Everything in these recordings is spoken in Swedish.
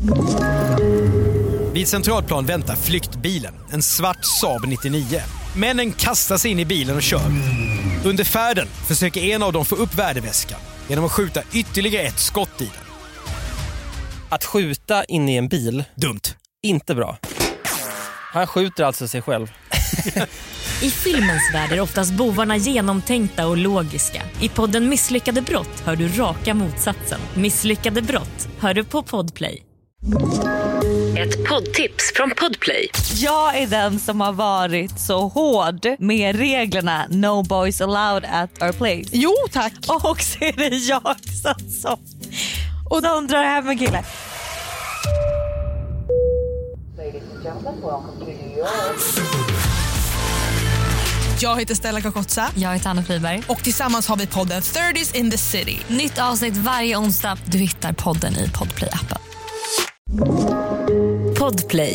Vid Centralplan väntar flyktbilen, en svart Saab 99. Männen kastar sig in i bilen och kör. Under färden försöker en av dem få upp värdeväskan genom att skjuta ytterligare ett skott i den. Att skjuta in i en bil, Dumt. inte bra. Han skjuter alltså sig själv. I filmens värld är oftast bovarna genomtänkta och logiska. I podden Misslyckade brott hör du raka motsatsen. Misslyckade brott hör du på Podplay. Ett poddtips från Podplay. Jag är den som har varit så hård med reglerna No boys allowed at our place. Jo, tack. Och så är det jag som och de drar hem en kille. Jag heter Stella Kakotsa. Jag heter Anna Friberg. Och tillsammans har vi podden 30s in the city. Nytt avsnitt varje onsdag. Du hittar podden i Podplay-appen. Podplay.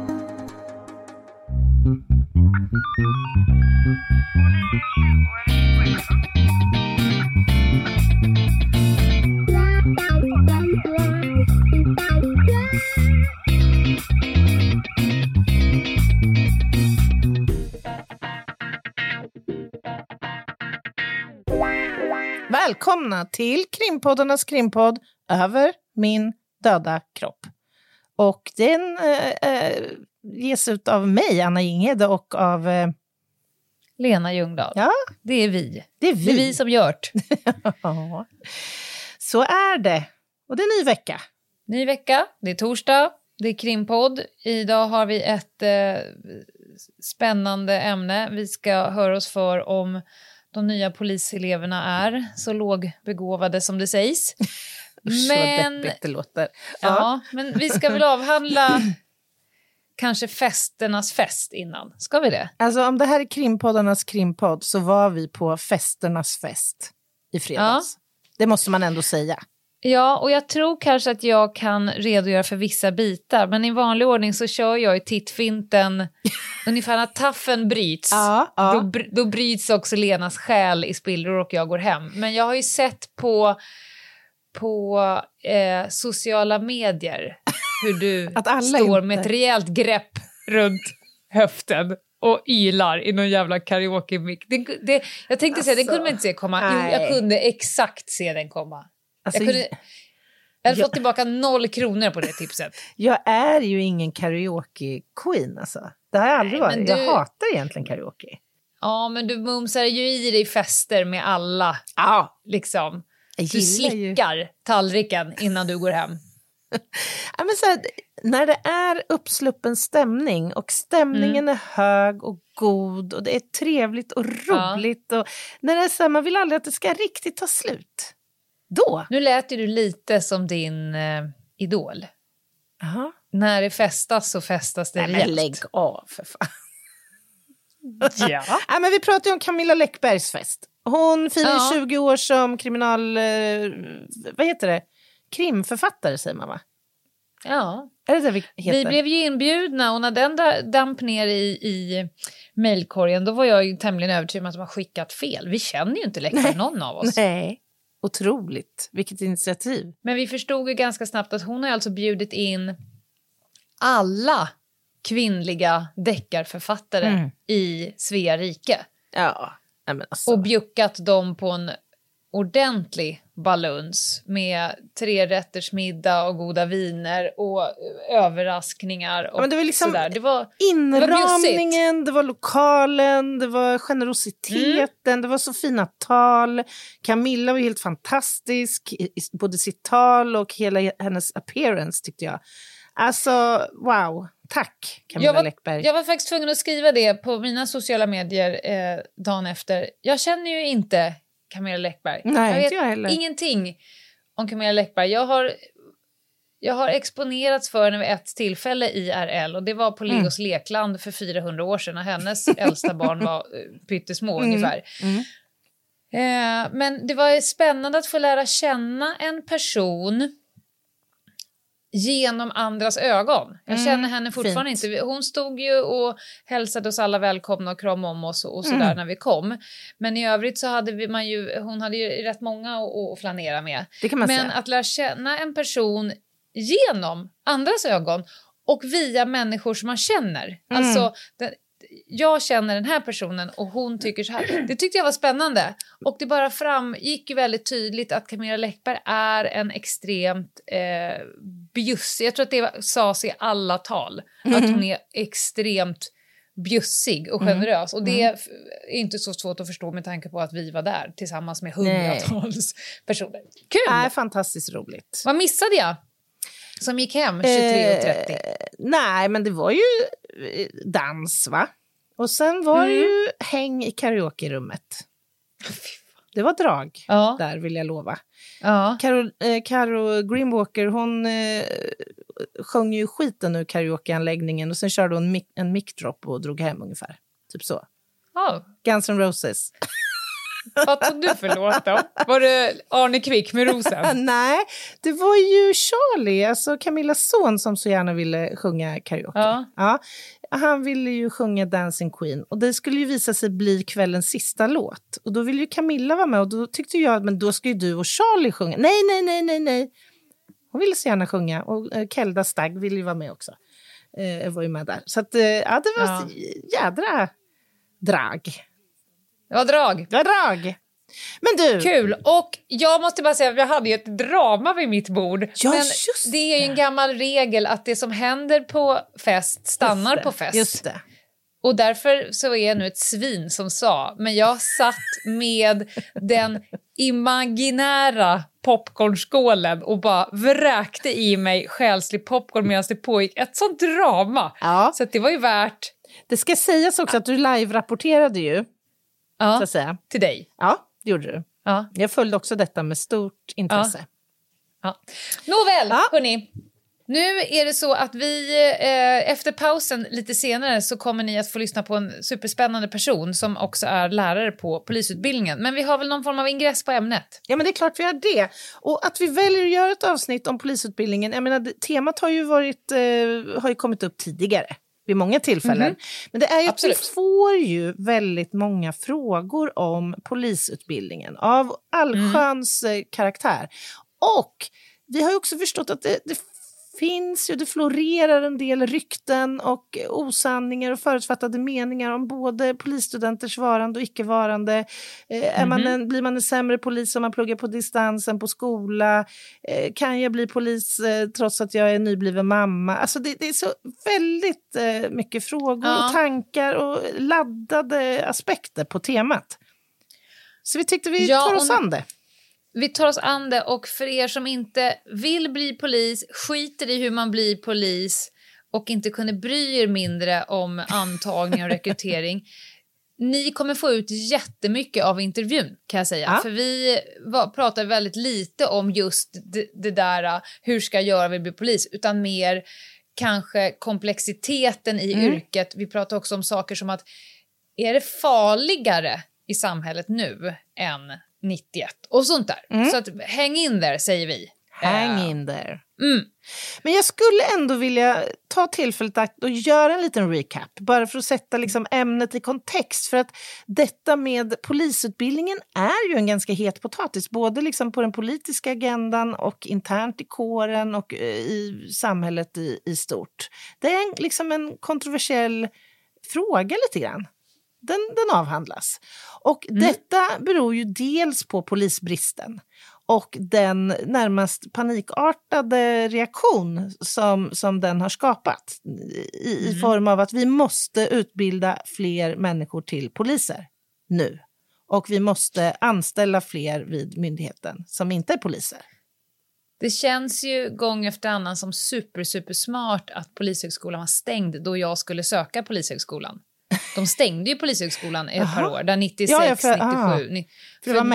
Välkomna till Krimpoddarnas krimpodd Över min döda kropp. Och den ges ut av mig, Anna Jinghede, och av Lena Ljungdahl. Ja, Det är vi. det är Det är vi som gjort. Ja, så är det. Och det är ny vecka. Ny vecka, det är torsdag, det är krimpodd. Idag har vi ett spännande ämne. Vi ska höra oss för om de nya poliseleverna är så lågbegåvade som det sägs. Men deppigt det låter. Ja, men vi ska väl avhandla kanske festernas fest innan. Ska vi det? Alltså om det här är Krimpoddarnas krimpodd så var vi på festernas fest i fredags. Det måste man ändå säga. Ja, och jag tror kanske att jag kan redogöra för vissa bitar. Men i vanlig ordning så kör jag i tittfinten ungefär när taffen bryts. Ja. Då bryts också Lenas själ i spillror och jag går hem. Men jag har ju sett på sociala medier hur du står med ett rejält grepp runt höften och ylar i någon jävla karaoke-mick. Jag tänkte säga, den kunde man inte se komma. Jo, jag kunde exakt se den komma. Alltså, jag hade fått tillbaka 0 kronor på det tipset. Jag är ju ingen karaoke-queen alltså. Det har jag aldrig varit. Jag hatar egentligen karaoke. Ja, men du mumsar ju i dig fester med alla. Ja. Liksom. Du slickar tallriken innan du går hem. Ja, men så här, när det är uppsluppen stämning och stämningen är hög och god och det är trevligt och roligt och när det är så här, man vill aldrig att det ska riktigt ta slut. Då. Nu lät ju du lite som din idol. Aha. När det festas så festas det rejält. Men lägg av för fan. Ja. Ja, men vi pratar ju om Camilla Läckbergs fest. Hon firar 20 år som krimförfattare säger man va? Ja. Är det vi heter? Vi blev ju inbjudna och när den damp ner i mejlkorgen då var jag ju tämligen övertygad om att de har skickat fel. Vi känner ju inte Läckberg någon av oss. Nej. Otroligt. Vilket initiativ. Men vi förstod ju ganska snabbt att hon har alltså bjudit in alla kvinnliga deckarförfattare i Svea rike. Ja. Men alltså. Och bjuckat dem på en ordentlig baluns med 3-rättersmiddag och goda viner och överraskningar och men det var liksom sådär. Inramningen, det var lokalen, det var generositeten, det var så fina tal. Camilla var helt fantastisk, både sitt tal och hela hennes appearance tyckte jag. Alltså, wow. Tack, Camilla Läckberg. Jag var faktiskt tvungen att skriva det på mina sociala medier dagen efter. Jag känner ju inte Camilla Läckberg. Nej, jag vet heller. Ingenting om Camilla Läckberg. Jag har exponerats för henne vid ett tillfälle i RL och det var på Legos lekland för 400 år sedan när hennes äldsta barn var pyttesmå ungefär. Men det var spännande att få lära känna en person genom andras ögon. Jag känner henne fortfarande inte. Hon stod ju och hälsade oss alla välkomna och kramade om oss och sådär när vi kom. Men i övrigt så hade hon hade ju rätt många att flanera med. Det kan man Men säga. att lära känna en person genom andras ögon och via människor som man känner. Alltså, jag känner den här personen och hon tycker så här. Det tyckte jag var spännande. Och det bara framgick ju väldigt tydligt att Camilla Läckberg är en extremt bjussig. Jag tror att det sades i alla tal. Att hon är extremt bjussig och generös. Och det är inte så svårt att förstå med tanke på att vi var där tillsammans med hundratals personer. Kul! Fantastiskt roligt. Vad missade jag? Som gick hem 23:30. Nej, men det var ju dans, va? Och sen var det ju häng i karaoke-rummet. Det var drag där, vill jag lova. Ja. Caro Greenwalker, hon sjöng ju skiten ur karaokeanläggningen och sen körde hon en mic-drop och drog hem ungefär. Typ så. Guns N' Roses. Vad tog du för låt då? Var det Arne Kvick med Rosen? Nej, det var ju Charlie, alltså Camillas son, som så gärna ville sjunga karaoke. Ja, han ville ju sjunga Dancing Queen och det skulle ju visa sig bli kvällens sista låt. Och då ville ju Camilla vara med och då tyckte jag, men då ska ju du och Charlie sjunga. Nej. Hon ville så gärna sjunga och Kelda Stagg ville ju vara med också. Jag var ju med där. Så att, det var jädra drag. Det var drag. Men du... Kul. Och jag måste bara säga att jag hade ju ett drama vid mitt bord. Ja, men just det är ju en gammal regel att det som händer på fest stannar på fest. Just det. Och därför så är jag nu ett svin som sa, men jag satt med den imaginära popcornskålen och bara vräkte i mig själslig popcorn medan det pågick ett sånt drama. Ja. Så att det var ju värt... Det ska sägas också att du live-rapporterade ju. Ja, så att säga. Till dig. Ja, det gjorde du. Ja. Jag följde också detta med stort intresse. Ja. Nåväl, hörni. Nu är det så att vi efter pausen lite senare så kommer ni att få lyssna på en superspännande person som också är lärare på polisutbildningen. Men vi har väl någon form av ingress på ämnet? Ja, men det är klart vi har det. Och att vi väljer att göra ett avsnitt om polisutbildningen, jag menar, temat har ju kommit upp tidigare. Vid många tillfällen. Men det är ju att vi får ju väldigt många frågor om polisutbildningen av allsköns karaktär. Och vi har ju också förstått att det finns ju, det florerar en del rykten och osanningar och förutfattade meningar om både polisstudenters varande och icke-varande. Blir man en sämre polis om man pluggar på distans än på skola? Kan jag bli polis trots att jag är nybliven mamma? Alltså det är så väldigt mycket frågor och tankar och laddade aspekter på temat. Så vi tyckte vi tar oss an det. Vi tar oss an det, och för er som inte vill bli polis, skiter i hur man blir polis och inte kunde bry er mindre om antagning och rekrytering. Ni kommer få ut jättemycket av intervjun, kan jag säga. För vi pratar väldigt lite om just det där, hur ska jag göra för att bli polis, utan mer kanske komplexiteten i yrket. Vi pratar också om saker som att, är det farligare i samhället nu än 91 och sånt där. Så att häng in där, säger vi. Hang in there. Men jag skulle ändå vilja ta tillfället att och göra en liten recap. Bara för att sätta liksom ämnet i kontext. För att detta med polisutbildningen är ju en ganska het potatis. Både liksom på den politiska agendan och internt i kåren och i samhället i stort. Det är liksom en kontroversiell fråga lite grann. Den avhandlas. Och detta beror ju dels på polisbristen och den närmast panikartade reaktion som den har skapat i form av att vi måste utbilda fler människor till poliser nu. Och vi måste anställa fler vid myndigheten som inte är poliser. Det känns ju gång efter annan som super smart att polishögskolan var stängd då jag skulle söka polishögskolan. De stängde ju polishögskolan i ett par år, där 96, 97. För det var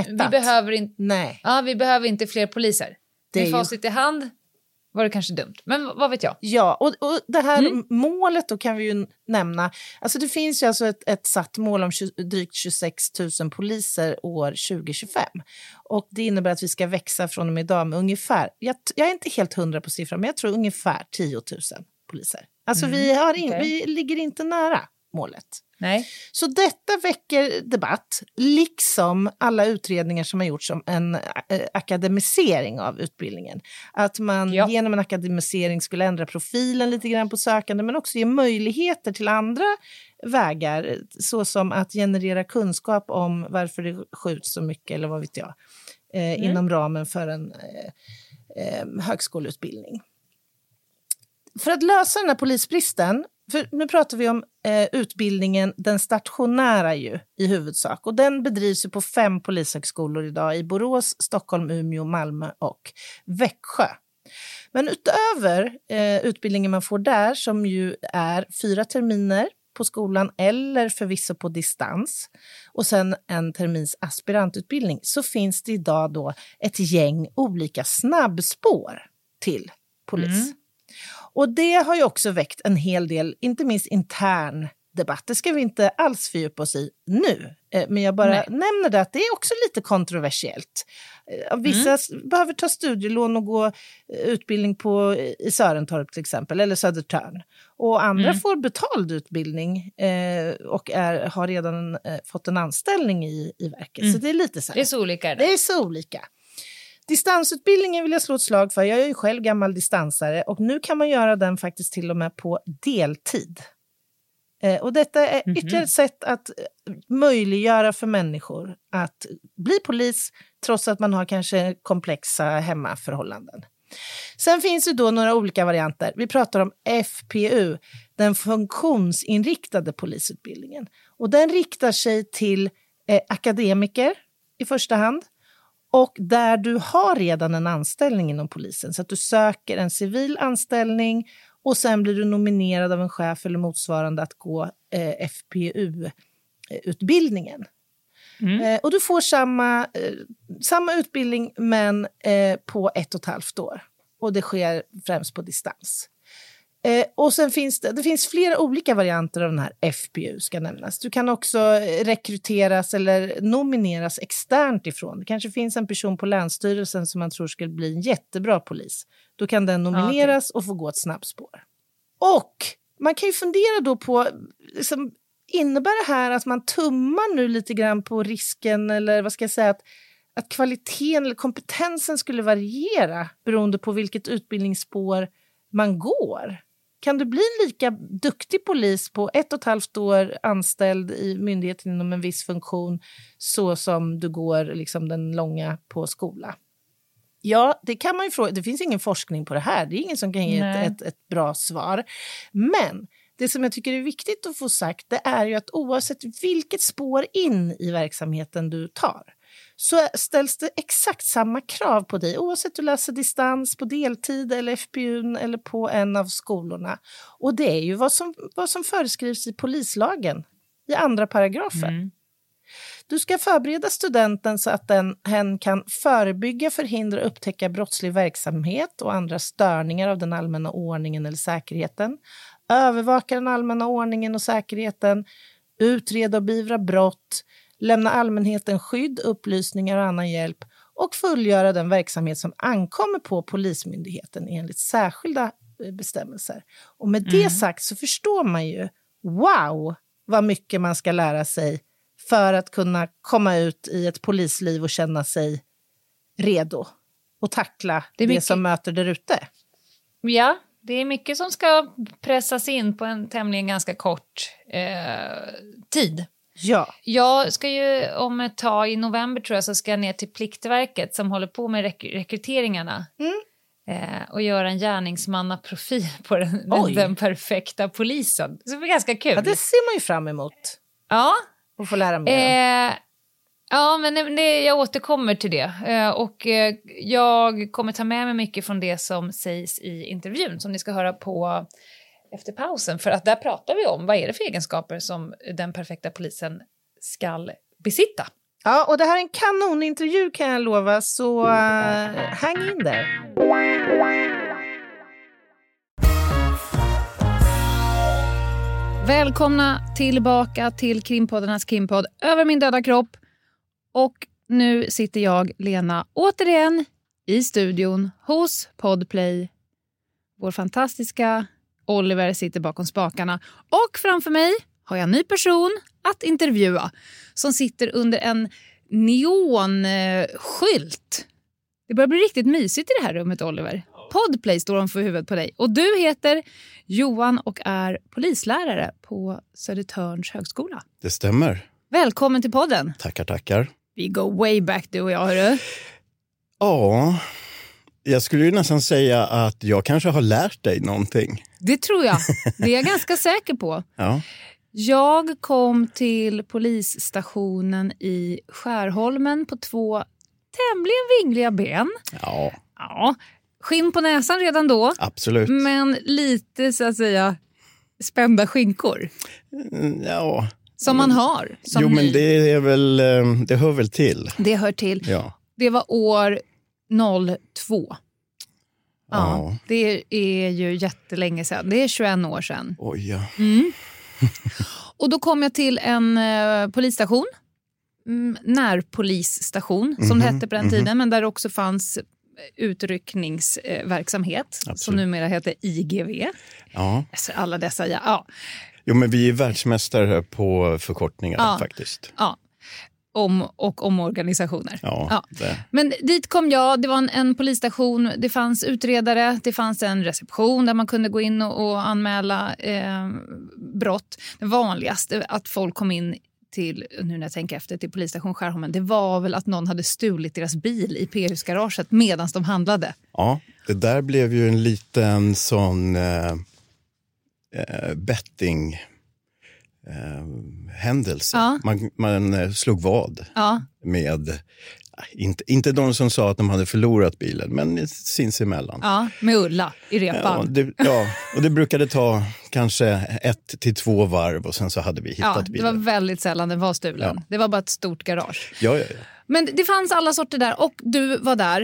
mättat. Vi behöver inte fler poliser. Med facit i hand var det kanske dumt, men vad vet jag? Ja, och det här målet då kan vi ju nämna. Alltså det finns ju alltså ett satt mål om drygt 26 000 poliser år 2025. Och det innebär att vi ska växa från och med idag med ungefär, jag är inte helt 100 på siffran, men jag tror ungefär 10 000 poliser. Alltså vi ligger inte nära målet. Nej. Så detta väcker debatt, liksom alla utredningar som har gjorts om en akademisering av utbildningen. Att man genom en akademisering skulle ändra profilen lite grann på sökande, men också ge möjligheter till andra vägar, såsom att generera kunskap om varför det skjuts så mycket, eller vad vet jag, inom ramen för en högskoleutbildning. För att lösa den här polisbristen, för nu pratar vi om utbildningen, den stationära ju i huvudsak. Och den bedrivs ju på 5 polishögskolor idag i Borås, Stockholm, Umeå, Malmö och Växjö. Men utöver utbildningen man får där, som ju är 4 terminer på skolan eller förvisso på distans och sen en termins aspirantutbildning, så finns det idag då ett gäng olika snabbspår till polis. Och det har ju också väckt en hel del, inte minst intern debatt. Det ska vi inte alls fördjupa oss i nu. Men jag bara nämner det, att det är också lite kontroversiellt. Vissa behöver ta studielån och gå utbildning i Sörentorp till exempel, eller Södertörn. Och andra får betald utbildning och har redan fått en anställning i verket. Så det är lite så här. Det är så olika. Det är så olika. Distansutbildningen vill jag slå ett slag för. Jag är ju själv gammal distansare och nu kan man göra den faktiskt till och med på deltid. Och detta är ytterligare ett sätt att möjliggöra för människor att bli polis trots att man har kanske komplexa hemmaförhållanden. Sen finns det då några olika varianter. Vi pratar om FPU, den funktionsinriktade polisutbildningen. Och den riktar sig till akademiker i första hand. Och där du har redan en anställning inom polisen, så att du söker en civil anställning och sen blir du nominerad av en chef eller motsvarande att gå FPU-utbildningen. Och du får samma utbildning men på 1,5 år. Och det sker främst på distans. Och sen finns det finns flera olika varianter av den här FPU ska nämnas. Du kan också rekryteras eller nomineras externt ifrån. Det kanske finns en person på länsstyrelsen som man tror skulle bli en jättebra polis. Då kan den nomineras och få gå ett snabbspår. Och man kan ju fundera då på, liksom, innebär det här att man tummar nu lite grann på risken, eller vad ska jag säga, att kvaliteten eller kompetensen skulle variera beroende på vilket utbildningsspår man går? Kan du bli en lika duktig polis på 1,5 år anställd i myndigheten inom en viss funktion så som du går liksom den långa på skola? Ja, det kan man ju fråga. Det finns ingen forskning på det här. Det är ingen som kan ge ett bra svar. Men det som jag tycker är viktigt att få sagt, det är ju att oavsett vilket spår in i verksamheten du tar, så ställs det exakt samma krav på dig oavsett du läser distans, på deltid eller FPU eller på en av skolorna. Och det är ju vad som föreskrivs i polislagen i 2 paragrafen. Du ska förbereda studenten så att hen kan förebygga, förhindra och upptäcka brottslig verksamhet och andra störningar av den allmänna ordningen eller säkerheten, övervaka den allmänna ordningen och säkerheten, utreda och beivra brott, lämna allmänheten skydd, upplysningar och annan hjälp och fullgöra den verksamhet som ankommer på polismyndigheten enligt särskilda bestämmelser. Och med det sagt så förstår man ju, wow, vad mycket man ska lära sig för att kunna komma ut i ett polisliv och känna sig redo och tackla det som möter där ute. Ja, det är mycket som ska pressas in på en tämligen ganska kort tid. Ja. Jag ska ju om ett tag i november tror jag så ska jag ner till Pliktverket som håller på med rekryteringarna. Och göra en gärningsmannaprofil på den perfekta polisen. Så det blir ganska kul. Ja, det ser man ju fram emot. Ja. Och få lära mer. Ja, men jag återkommer till det. Och jag kommer ta med mig mycket från det som sägs i intervjun som ni ska höra på efter pausen. För att där pratar vi om vad är det för egenskaper som den perfekta polisen ska besitta. Ja, och det här är en kanonintervju kan jag lova, så hang in där. Välkomna tillbaka till krimpoddarnas krimpodd Över min döda kropp. Och nu sitter jag, Lena, återigen i studion hos Podplay. Vår fantastiska Oliver sitter bakom spakarna. Och framför mig har jag en ny person att intervjua som sitter under en neonskylt. Det börjar bli riktigt mysigt i det här rummet, Oliver. Podplay står de för huvudet på dig. Och du heter Johan och är polislärare på Södertörns högskola. Det stämmer. Välkommen till podden. Tackar. Vi går way back, du och jag, hörru. Ja, jag skulle ju nästan säga att jag kanske har lärt dig någonting. Det tror jag. Det är jag ganska säker på. Ja. Jag kom till polisstationen i Skärholmen på 2 tämligen vingliga ben. Ja. Ja, skinn på näsan redan då. Absolut. Men lite, så att säga, spända skinkor. Ja. Som man har. Som jo, men det är väl, det hör väl till. Det hör till. Ja. Det var år 02. Ja. Det är ju jättelänge sedan. Det är 21 år sedan. Oj, ja. Och då kom jag till en polisstation. Närpolisstation, som det hette på den tiden. Men där också fanns utryckningsverksamhet. Absolut. Som numera heter IGV. Ja. Alltså alla dessa, ja. Jo, men vi är världsmästare på förkortningar faktiskt. Ja. Omorganisationer. Ja. Men dit kom jag, det var en polisstation, det fanns utredare, det fanns en reception där man kunde gå in och anmäla brott. Det vanligaste att folk kom in till, nu när jag tänker efter, till polisstation Skärholmen, det var väl att någon hade stulit deras bil i P-husgaraget medan de handlade. Ja, det där blev ju en liten sån betting händelse. Ja. Man slog vad med, inte de som sa att de hade förlorat bilen, men sinsemellan. Ja, med Ulla i repan. Och det brukade ta kanske 1 till 2 varv och sen så hade vi hittat bilen. Det var väldigt sällan den var stulen. Ja. Det var bara ett stort garage. Ja. Men det fanns alla sorter där och du var där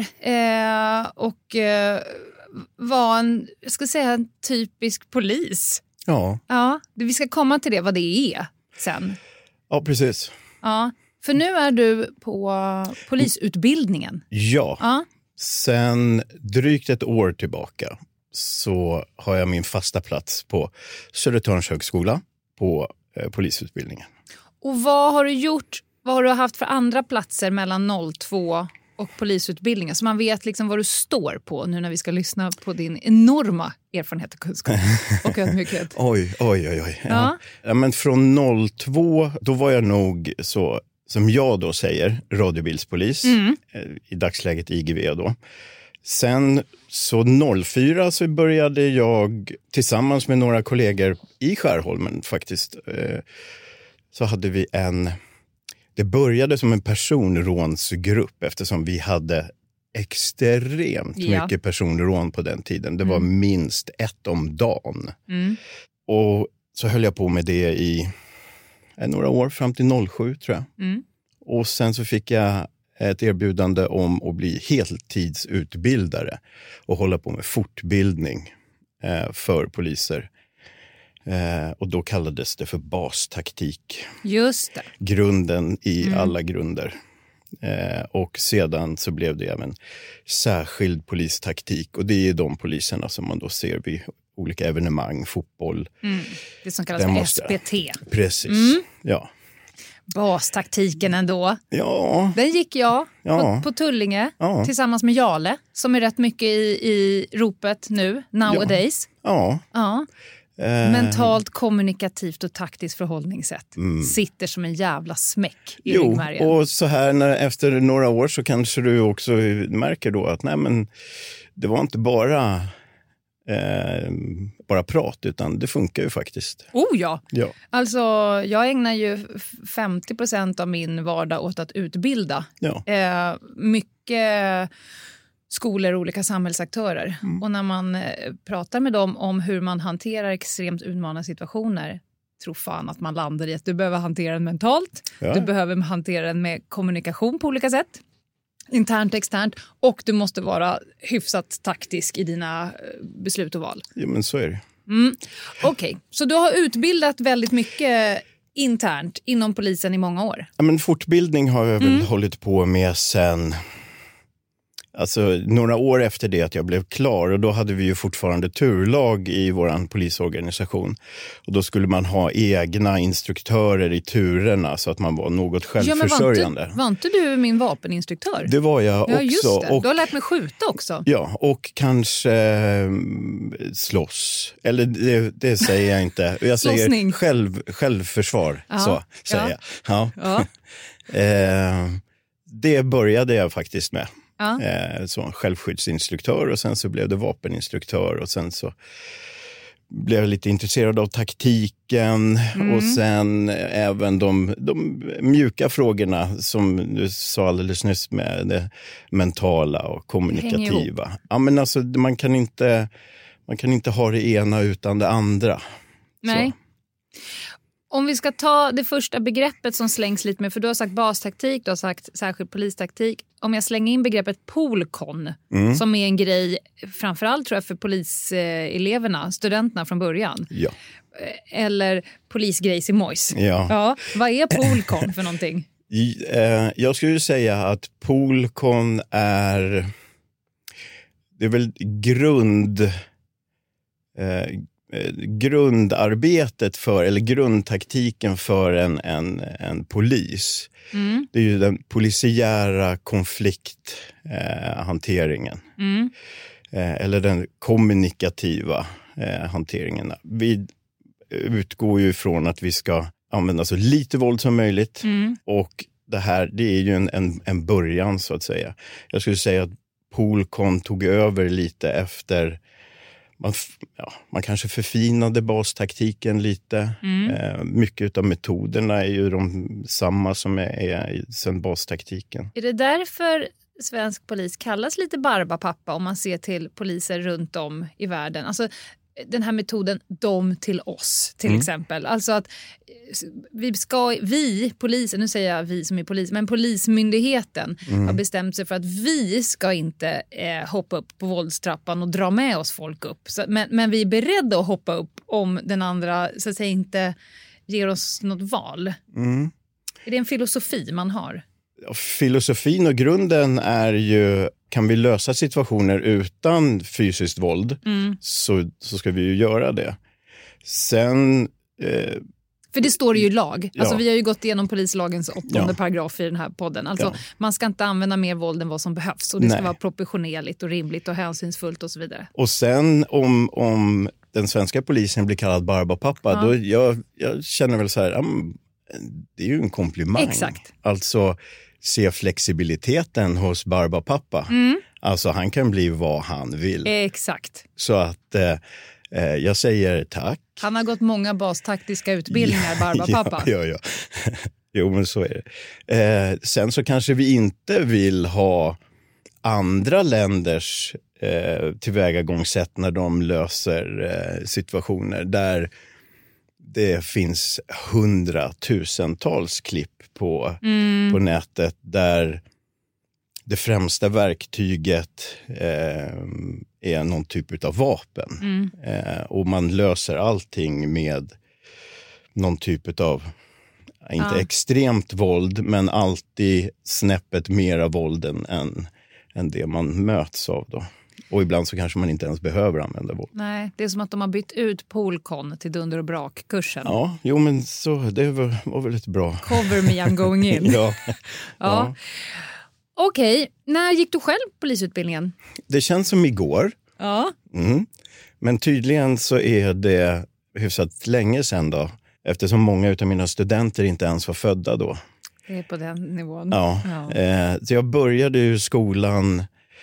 var en, jag ska säga, en typisk polis. Ja, vi ska komma till det, vad det är sen. Ja, precis. Ja, för nu är du på polisutbildningen. Ja. Sen drygt 1 år tillbaka så har jag min fasta plats på Södertörns högskola på polisutbildningen. Och vad har du gjort? Vad har du haft för andra platser mellan 02 och polisutbildningen? Så man vet liksom vad du står på nu när vi ska lyssna på din enorma erfarenhet och kunskap och ödmjukhet. Oj. Ja, men från 02, då var jag nog så, som jag då säger, radiobilspolis. I dagsläget IGV då. Sen så 04 så började jag tillsammans med några kollegor i Skärholmen faktiskt. Så hade vi det började som en personrånsgrupp eftersom vi hade extremt mycket personrån på den tiden. Det var minst 1 om dagen. Och så höll jag på med det i några år, fram till 07 tror jag. Och sen så fick jag ett erbjudande om att bli heltidsutbildare och hålla på med fortbildning för poliser. Och då kallades det för bastaktik. Just det. Grunden i alla grunder. Och sedan så blev det även särskild polistaktik. Och det är de poliserna som man då ser vid olika evenemang, fotboll. Det som kallas för SPT. Precis, ja. Bastaktiken ändå. Ja. Den gick jag på Tullinge tillsammans med Jale, som är rätt mycket i ropet nu, nowadays. Ja. Mentalt, kommunikativt och taktiskt förhållningssätt. Sitter som en jävla smäck i ryggmärgen. Och så här efter några år så kanske du också märker då att det var inte bara prat, utan det funkar ju faktiskt. Ja. Alltså, jag ägnar ju 50% av min vardag åt att utbilda. Mycket skolor och olika samhällsaktörer. Och när man pratar med dem om hur man hanterar extremt utmanande situationer, tror fan att man landar i att du behöver hantera den mentalt. Du behöver hantera den med kommunikation på olika sätt. Internt, externt. Och du måste vara hyfsat taktisk i dina beslut och val. Ja, men så är det. Okej, så du har utbildat väldigt mycket internt inom polisen i många år? Ja, men fortbildning har jag väl hållit på med sen alltså några år efter det att jag blev klar, och då hade vi ju fortfarande turlag i våran polisorganisation. Och då skulle man ha egna instruktörer i turerna så att man var något självförsörjande. Ja, men var inte du min vapeninstruktör? Det var jag också. Just det. Och, du har lärt mig skjuta också. Ja, och kanske slåss. Eller det säger jag inte. Jag säger självförsvar, så säger jag. Ja. Det började jag faktiskt med. Som självskyddsinstruktör, och sen så blev det vapeninstruktör, och sen så blev jag lite intresserad av taktiken och sen även de mjuka frågorna som du sa alldeles nyss med det mentala och kommunikativa. Ja, men alltså man kan inte ha det ena utan det andra. Nej. Så. Om vi ska ta det första begreppet som slängs lite med, för du har sagt bastaktik, du har sagt särskild polistaktik. Om jag slänger in begreppet polkon, som är en grej framförallt tror jag för poliseleverna, studenterna från början. Ja. Eller polisgrejs i Mojs. Ja. Vad är polkon för någonting? Jag skulle säga att polkon är väl grundarbetet för, eller grundtaktiken för en polis. Det är ju den polisiära konflikthanteringen. Eller den kommunikativa hanteringen. Vi utgår ju från att vi ska använda så lite våld som möjligt. Och det är ju en början så att säga. Jag skulle säga att polkon tog över lite efter. Man kanske förfinade bastaktiken lite. Mycket av metoderna är ju de samma som är sen bastaktiken. Är det därför svensk polis kallas lite barbapappa om man ser till poliser runt om i världen? Alltså den här metoden dom till oss till exempel. Alltså att vi polisen, nu säger jag vi som är polis, men polismyndigheten har bestämt sig för att vi ska inte hoppa upp på våldstrappan och dra med oss folk upp. Så, men vi är beredda att hoppa upp om den andra så att säga inte ger oss något val. Är det en filosofi man har? Filosofin och grunden är ju, kan vi lösa situationer utan fysiskt våld så ska vi ju göra det. Sen... För det står ju i lag. Alltså vi har ju gått igenom polislagens 8:e paragraf i den här podden. Alltså man ska inte använda mer våld än vad som behövs. Och det ska vara proportionerligt och rimligt och hänsynsfullt och så vidare. Och sen om den svenska polisen blir kallad barbapappa, då jag känner väl så här, det är ju en komplimang. Exakt. Alltså se flexibiliteten hos barbapappa. Alltså han kan bli vad han vill. Exakt. Så att jag säger tack. Han har gått många bastaktiska utbildningar, barbapappa. Ja. Jo, men så är det. Sen så kanske vi inte vill ha andra länders tillvägagångssätt när de löser situationer där det finns 100,000-tals klipp på nätet där det främsta verktyget är någon typ av vapen. Och man löser allting med någon typ av, inte extremt våld, men alltid snäppet mera våld än det man möts av då. Och ibland så kanske man inte ens behöver använda våld. Nej, det är som att de har bytt ut polkon till dunder- och brakkursen. Ja, jo men så, det var väl ett bra... Cover me, I'm going in. Ja. Okej, när gick du själv polisutbildningen? Det känns som igår. Ja. Men tydligen så är det hyfsat länge sedan då. Eftersom många av mina studenter inte ens var födda då. Det är på den nivån. Ja. Så jag började ju skolan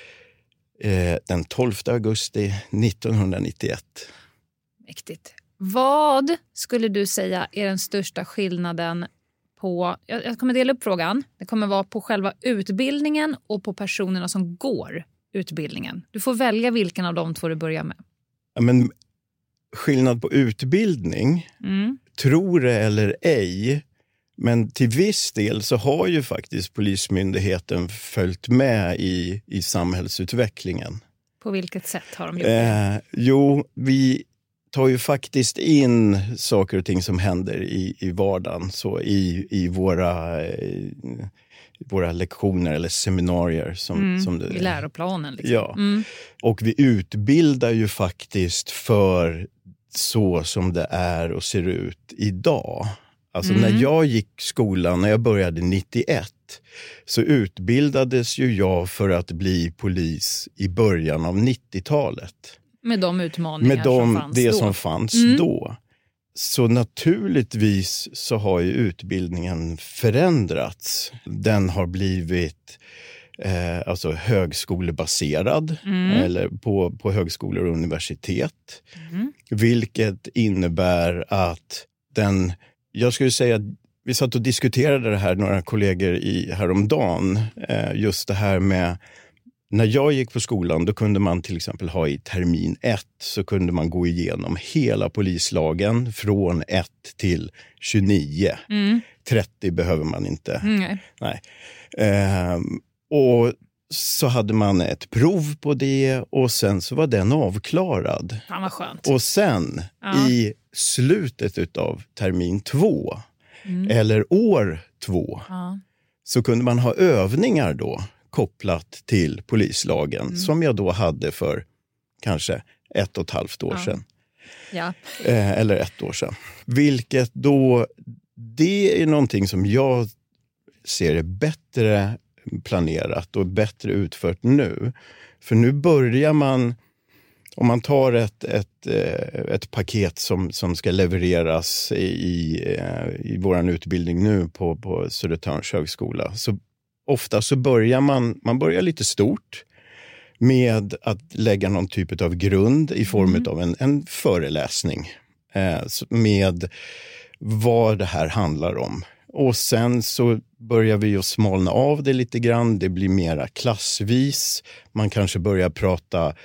den 12 augusti 1991. Mäktigt. Vad skulle du säga är den största skillnaden på... Jag kommer dela upp frågan. Det kommer vara på själva utbildningen och på personerna som går utbildningen. Du får välja vilken av de två du börjar med. Ja, men skillnad på utbildning, tror det eller ej, men till viss del så har ju faktiskt Polismyndigheten följt med i samhällsutvecklingen. På vilket sätt har de gjort det? Jo, vi tar ju faktiskt in saker och ting som händer i vardagen, så i våra lektioner eller seminarier. Som det, i läroplanen. Liksom. Ja, och vi utbildar ju faktiskt för så som det är och ser ut idag. Alltså när jag gick skolan, när jag började 91, så utbildades ju jag för att bli polis i början av 90-talet. Med de utmaningar som fanns då. Som fanns då. Så naturligtvis så har ju utbildningen förändrats. Den har blivit alltså högskolebaserad eller på högskolor och universitet. Vilket innebär att jag skulle säga att vi satt och diskuterade det här, några kollegor häromdagen. Just det här med, när jag gick på skolan, då kunde man till exempel ha i termin 1 så kunde man gå igenom hela polislagen från 1 till 29. 30 behöver man inte. Nej. Och så hade man ett prov på det och sen så var den avklarad. Fan vad skönt. Och sen i slutet utav termin 2 eller år 2 så kunde man ha övningar då kopplat till polislagen som jag då hade för kanske 1,5 år sedan. Ja. Eller 1 år sedan. Vilket då, det är någonting som jag ser är bättre planerat och bättre utfört nu. För nu börjar man, om man tar ett paket som ska levereras i våran utbildning nu på Södertörns högskola, så ofta så börjar man börjar lite stort med att lägga någon typ av grund i form av en föreläsning med vad det här handlar om. Och sen så börjar vi att smalna av det lite grann. Det blir mera klassvis. Man kanske börjar prata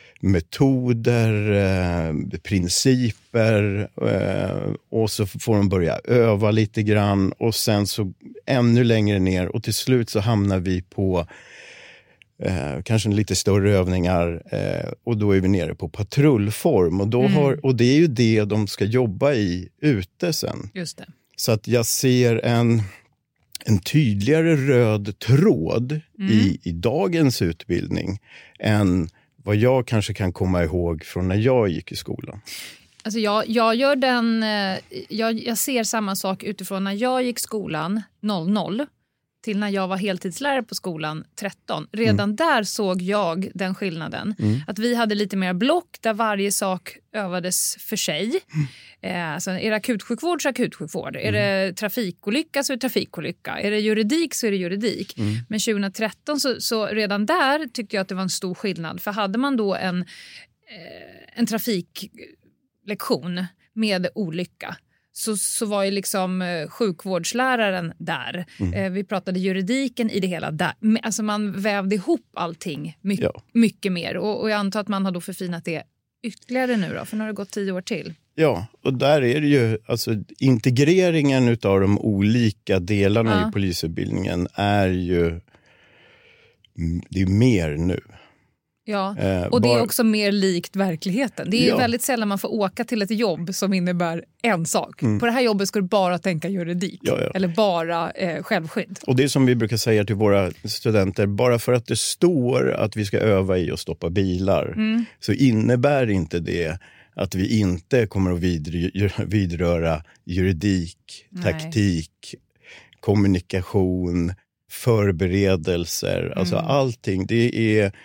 metoder, principer och så får de börja öva lite grann. Och sen så ännu längre ner och till slut så hamnar vi på kanske lite större övningar och då är vi nere på patrullform. Och det är ju det de ska jobba i ute sen. Just det. Så att jag ser en tydligare röd tråd i dagens utbildning än vad jag kanske kan komma ihåg från när jag gick i skolan. Alltså jag gör jag ser samma sak utifrån när jag gick skolan 00 till när jag var heltidslärare på skolan 13. Redan där såg jag den skillnaden. Att vi hade lite mer block där varje sak övades för sig. Alltså, är det akutsjukvård så akutsjukvård. Är det trafikolycka så är det trafikolycka. Är det juridik så är det juridik. Men 2013 så redan där tyckte jag att det var en stor skillnad. För hade man då en trafiklektion med olycka så var ju liksom sjukvårdsläraren där. Vi pratade juridiken i det hela där. Alltså man vävde ihop allting mycket mer. Och jag antar att man har då förfinat det ytterligare nu då, för nu har det gått 10 år till. Ja, och där är det ju, alltså integreringen utav de olika delarna i polisutbildningen är ju, det är mer nu. Ja, och det är också mer likt verkligheten. Det är väldigt sällan man får åka till ett jobb som innebär en sak. På det här jobbet ska du bara tänka juridik. Eller bara självskydd. Och det är som vi brukar säga till våra studenter, bara för att det står att vi ska öva i att stoppa bilar så innebär inte det att vi inte kommer att vidröra juridik, taktik, kommunikation, förberedelser, alltså allting. Det är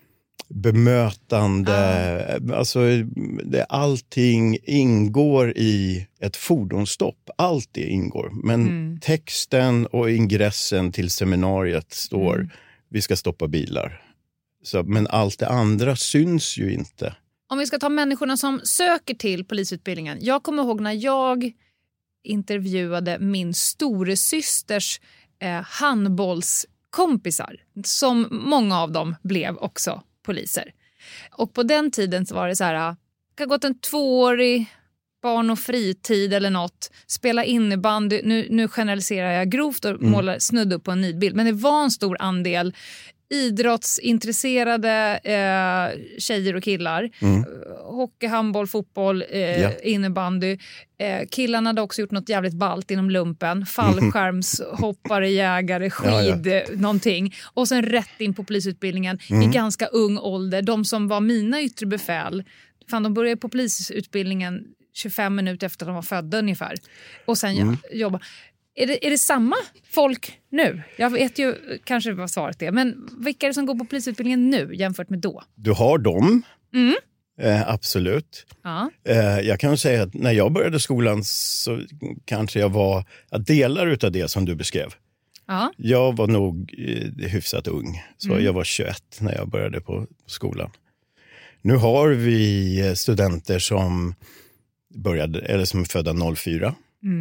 bemötande, alltså allting ingår i ett fordonsstopp. Allt det ingår. Men texten och ingressen till seminariet står vi ska stoppa bilar. Så, men allt det andra syns ju inte. Om vi ska ta människorna som söker till polisutbildningen. Jag kommer ihåg när jag intervjuade min storasysters handbollskompisar. Som många av dem blev också poliser. Och på den tiden så var det så här, det har gått en 2-årig barn- och fritid eller något, spela innebandy, nu generaliserar jag grovt och målar snudd upp på en nidbild, men det var en stor andel idrottsintresserade tjejer och killar. Hockey, handboll, fotboll, innebandy. Killarna hade också gjort något jävligt ballt inom lumpen. Fallskärmshoppare, jägare, någonting. Och sen rätt in på polisutbildningen i ganska ung ålder. De som var mina yttre befäl. De började på polisutbildningen 25 minuter efter att de var födda ungefär. Och sen jobba. Är det samma folk nu? Jag vet ju kanske vad svaret är. Men vilka är det som går på polisutbildningen nu jämfört med då? Du har dem. Absolut. Ja. Jag kan säga att när jag började skolan så kanske jag var delar utav det som du beskrev. Ja. Jag var nog hyfsat ung. Så jag var 21 när jag började på skolan. Nu har vi studenter som började, eller som är födda 04.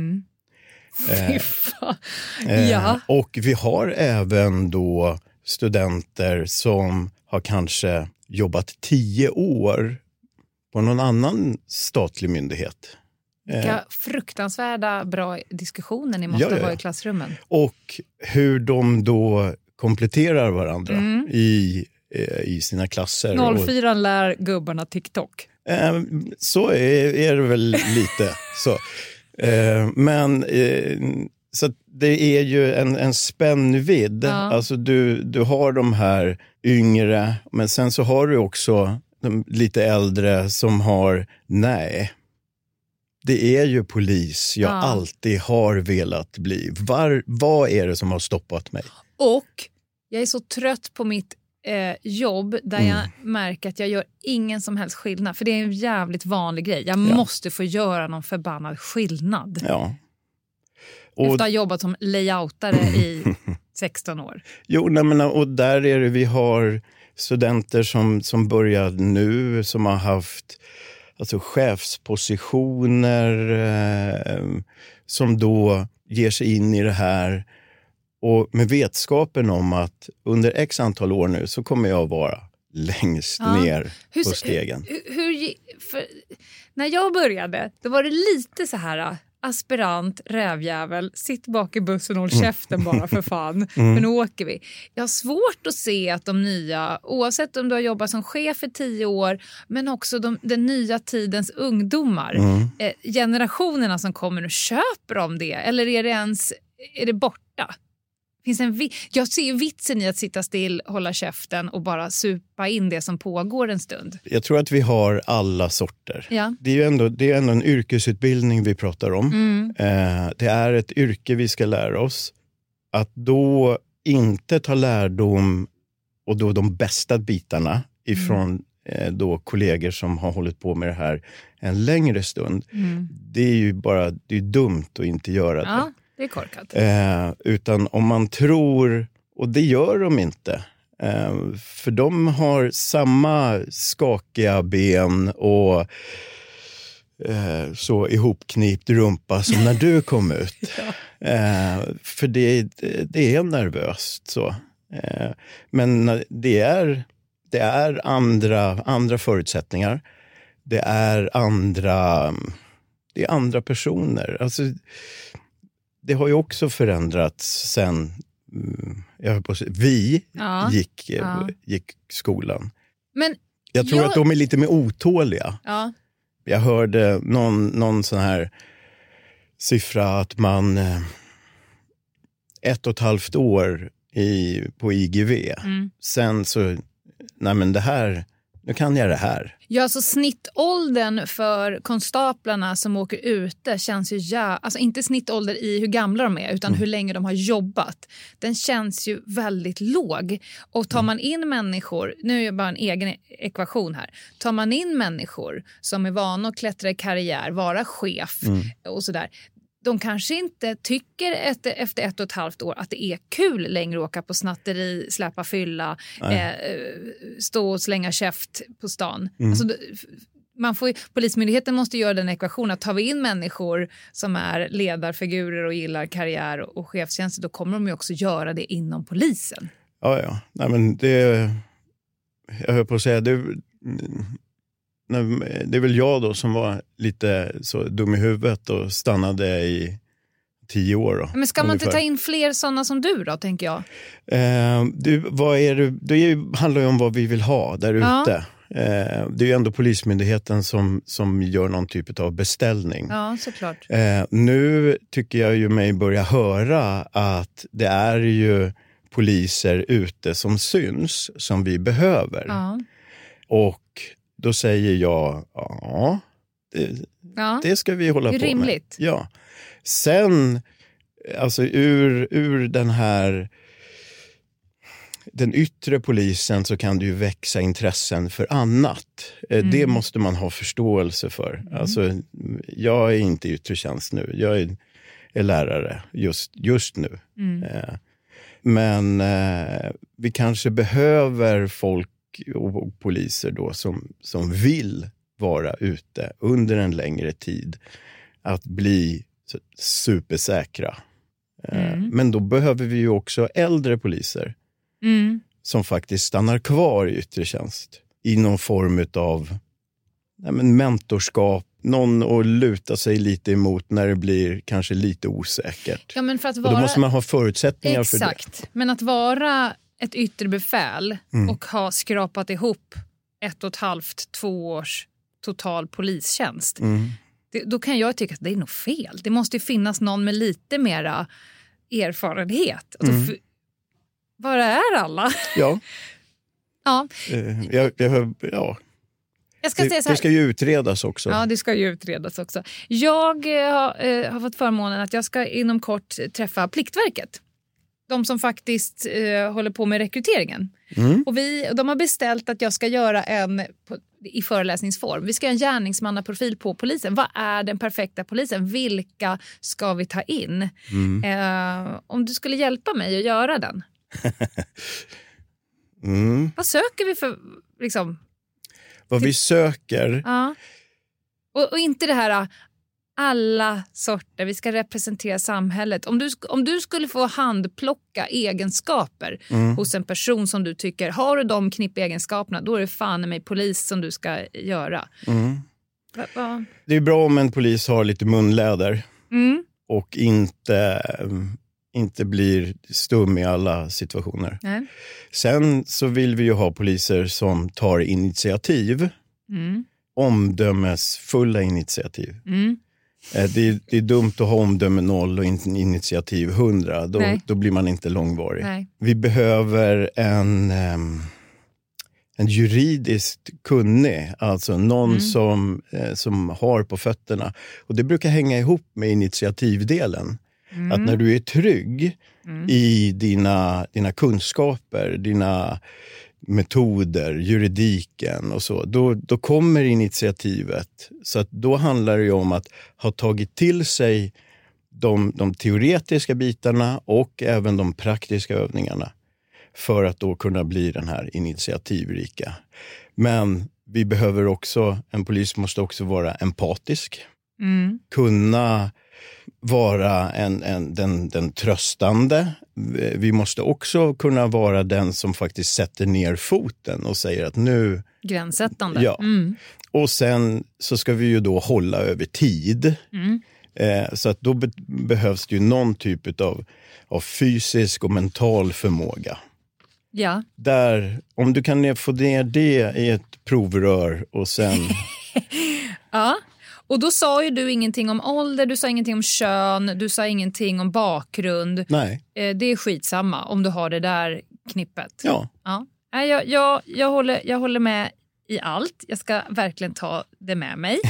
Och vi har även då studenter som har kanske jobbat 10 år på någon annan statlig myndighet. Vilka fruktansvärda bra diskussioner ni måste ha i klassrummen. Och hur de då kompletterar varandra i sina klasser. 04 lär gubbarna TikTok. Så är det väl lite så. Men så det är ju en spännvidd. Ja. Alltså du har de här yngre, men sen så har du också de lite äldre som har det är ju polis jag alltid har velat bli. Vad är det som har stoppat mig? Och jag är så trött på mitt jobb där jag märker att jag gör ingen som helst skillnad. För det är en jävligt vanlig grej. Jag måste få göra någon förbannad skillnad. Ja. Efter att ha jobbat som layoutare i 16 år. Och där är det, vi har studenter som börjar nu, som har haft chefspositioner, som då ger sig in i det här. Och med vetskapen om att under x antal år nu så kommer jag vara längst ner på stegen. När jag började, då var det lite så här aspirant, rävjävel, sitt bak i bussen och håll käften bara för fan. För nu åker vi. Jag har svårt att se att de nya, oavsett om du har jobbat som chef i 10 år, men också den nya tidens ungdomar, generationerna som kommer och köper om det. Eller är det borta? Jag ser ju vitsen i att sitta still, hålla käften och bara supa in det som pågår en stund. Jag tror att vi har alla sorter. Ja. Det är ändå en yrkesutbildning vi pratar om. Det är ett yrke vi ska lära oss. Att då inte ta lärdom och då de bästa bitarna ifrån då kollegor som har hållit på med det här en längre stund. Det är ju det är dumt att inte göra det. Ja. Det är korkat. Utan om man tror, och det gör de inte, för de har samma skakiga ben och så ihopknipt rumpa som när du kom ut. För det är nervöst så. Men det är andra förutsättningar. Det är andra personer. Alltså, det har ju också förändrats sen vi gick skolan. Men jag tror att de är lite mer otåliga. Ja. Jag hörde någon sån här siffra att man 1,5 år på IGV. Sen så, nu kan jag det här. Ja, så snittåldern för konstaplarna som åker ute känns ju alltså inte snittålder i hur gamla de är utan hur länge de har jobbat. Den känns ju väldigt låg. Och tar man in människor, nu är det bara en egen ekvation här. Tar man in människor som är vana att klättra i karriär, vara chef och sådär. De kanske inte tycker efter 1,5 år att det är kul längre att åka på snatteri, släppa fylla, stå och slänga käft på stan. Alltså, Polismyndigheten måste göra den ekvationen att tar vi in människor som är ledarfigurer och gillar karriär och chefstjänster, då kommer de ju också göra det inom polisen. Ja. Nej, men det... Jag höll på att säga... Det är väl jag då som var lite så dum i huvudet och stannade i 10 år. Då, men ska man ungefär. inte ta in fler sådana som du då, tänker jag? Det handlar ju om vad vi vill ha där ute. Det är ju ändå Polismyndigheten som gör någon typ av beställning. Ja, såklart. Nu tycker jag ju mig börja höra att det är ju poliser ute som syns som vi behöver. Ja. Och då säger jag, det ska vi hålla på med. Rimligt. Ja. Sen, alltså ur den yttre polisen så kan det ju växa intressen för annat. Det måste man ha förståelse för. Alltså, jag är inte i yttre tjänst nu. Jag är lärare just nu. Men vi kanske behöver folk och poliser då som vill vara ute under en längre tid. Att bli supersäkra. Men då behöver vi ju också äldre poliser. Som faktiskt stannar kvar i yttre tjänst. I någon form av mentorskap. Någon att luta sig lite emot när det blir kanske lite osäkert. Ja, men för att och då måste man ha förutsättningar för det. Exakt, men att vara ett yttre befäl och ha skrapat ihop 1,5-2 års total polistjänst. Då kan jag tycka att det är nog fel. Det måste finnas någon med lite mera erfarenhet. Alltså, var är alla? Ja. Ja. Det ska ju utredas också. Ja, det ska ju utredas också. Jag har fått förmånen att jag ska inom kort träffa Pliktverket. De som faktiskt håller på med rekryteringen. Och de har beställt att jag ska göra i föreläsningsform. Vi ska göra en gärningsmannaprofil på polisen. Vad är den perfekta polisen? Vilka ska vi ta in? Om du skulle hjälpa mig att göra den. Vad söker vi för liksom? Vad vi söker? Ja. Och inte det här alla sorter, vi ska representera samhället. Om du skulle få handplocka egenskaper hos en person som du tycker, har du de knippegenskaperna, då är det fan med polis som du ska göra. Det är bra om en polis har lite munläder och inte blir stum i alla situationer. Nej. Sen så vill vi ju ha poliser som tar initiativ. Omdömesfulla initiativ. Det är dumt att ha omdöme 0 och initiativ 100. Då blir man inte långvarig. Nej. Vi behöver en juridiskt kunnig, alltså någon som har på fötterna. Och det brukar hänga ihop med initiativdelen. Att när du är trygg i dina kunskaper, dina metoder, juridiken och så, då kommer initiativet. Så att då handlar det ju om att ha tagit till sig de teoretiska bitarna och även de praktiska övningarna för att då kunna bli den här initiativrika. Men vi behöver också, en polis måste också vara empatisk. Kunna vara den tröstande. Vi måste också kunna vara den som faktiskt sätter ner foten och säger att nu... Gränssättande. Ja. Och sen så ska vi ju då hålla över tid. Så att då behövs det ju någon typ av fysisk och mental förmåga. Ja. Där, om du kan få ner det i ett provrör och sen... Ja. Och då sa ju du ingenting om ålder, du sa ingenting om kön, du sa ingenting om bakgrund. Nej. Det är skitsamma om du har det där knippet. Ja. Jag håller med i allt. Jag ska verkligen ta det med mig.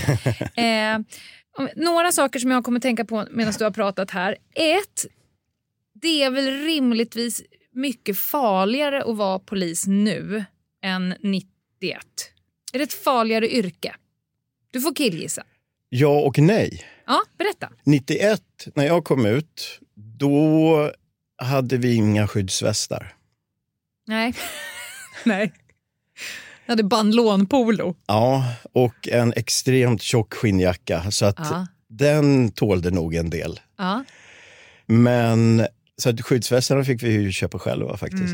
Några saker som jag kommer tänka på medan du har pratat här. Det är väl rimligtvis mycket farligare att vara polis nu än 91. Är det ett farligare yrke? Du får killgissa. Ja och nej. Ja, berätta. 91, när jag kom ut, då hade vi inga skyddsvästar. Nej. Nej. Jag hade bandlånpolo. Ja, och en extremt tjock skinnjacka. Så att den tålde nog en del. Ja. Men så att skyddsvästarna fick vi ju köpa själva faktiskt.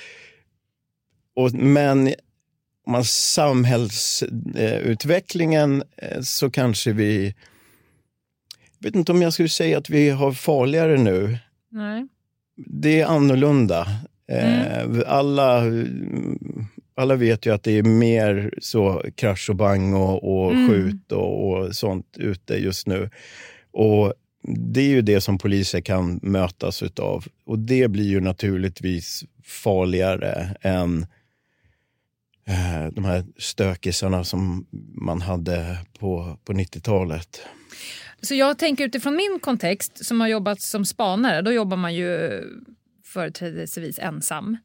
Men om samhällsutvecklingen så kanske vi vet inte om jag skulle säga att vi har farligare nu. Nej. Det är annorlunda. Alla vet ju att det är mer så krasch och bang och skjut och sånt ute just nu. Och det är ju det som poliser kan mötas utav. Och det blir ju naturligtvis farligare än de här stökisarna som man hade på 90-talet. Så jag tänker utifrån min kontext som har jobbat som spanare, då jobbar man ju företrädesvis ensam.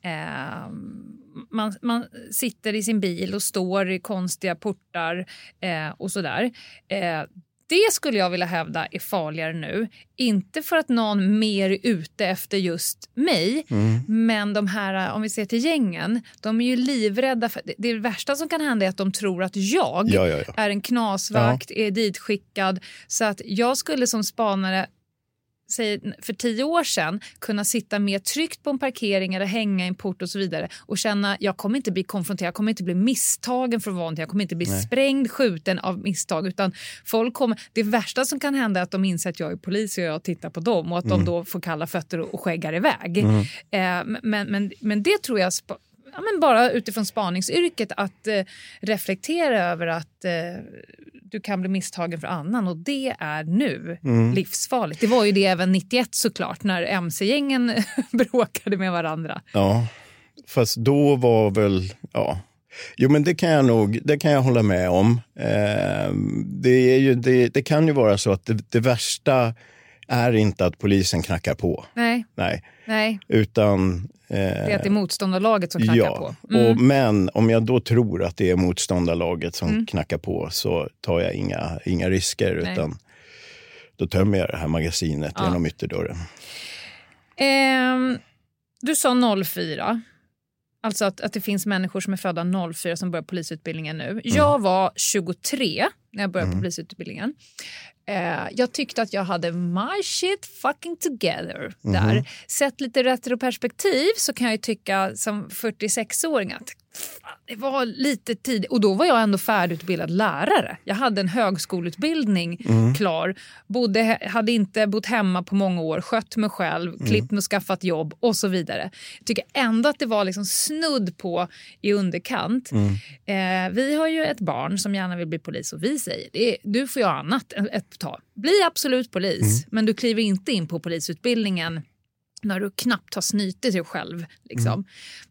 Man sitter i sin bil och står i konstiga portar och sådär. Det skulle jag vilja hävda är farligare nu. Inte för att någon mer är ute efter just mig. Men de här, om vi ser till gängen, de är ju livrädda. För det värsta som kan hända är att de tror att jag är en knasvakt, är ditskickad. Så att jag skulle som spanare, för 10 år sedan, kunna sitta mer tryggt på en parkering eller hänga i en port och så vidare och känna jag kommer inte bli konfronterad, jag kommer inte bli misstagen för vanligt, jag kommer inte bli sprängd, skjuten av misstag, utan folk kommer, det värsta som kan hända är att de inser att jag är polis och jag tittar på dem och att de då får kalla fötter och skäggar iväg. Men det tror jag bara utifrån spaningsyrket att reflektera över att du kan bli misstagen för annan, och det är nu livsfarligt. Det var ju det även 91 såklart, när MC-gängen bråkade med varandra. Ja, fast då var väl, jo men det kan jag hålla med om. Det kan ju vara så att det värsta är inte att polisen knackar på. Nej. Utan det är att det är motståndarlaget som knackar på. Men om jag då tror att det är motståndarlaget som knackar på, så tar jag inga risker. Utan då tömmer jag det här magasinet genom ytterdörren. Du sa 04. Alltså att det finns människor som är födda 04 som börjar polisutbildningen nu. Jag var 23 när jag började polisutbildningen. Jag tyckte att jag hade my shit fucking together där. Sett lite retroperspektiv så kan jag ju tycka som 46-åring att det var lite tid. Och då var jag ändå färdigutbildad lärare. Jag hade en högskoleutbildning klar. Hade inte bott hemma på många år. Skött mig själv, klippt och skaffat jobb och så vidare. Jag tycker ändå att det var liksom snudd på i underkant. Vi har ju ett barn som gärna vill bli polis och vi säger du får göra annat ett tag. Bli absolut polis, men du kliver inte in på polisutbildningen när du knappt har snytit dig själv. Liksom.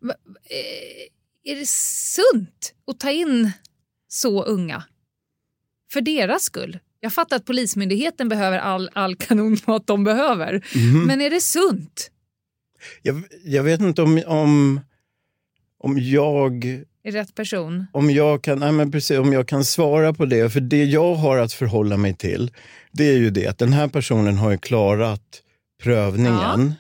Är det sunt att ta in så unga? För deras skull. Jag fattar att polismyndigheten behöver all kanonmat de behöver. Men är det sunt? Jag vet inte om jag... är rätt person. Om jag kan svara på det. För det jag har att förhålla mig till, det är ju det att den här personen har ju klarat prövningen.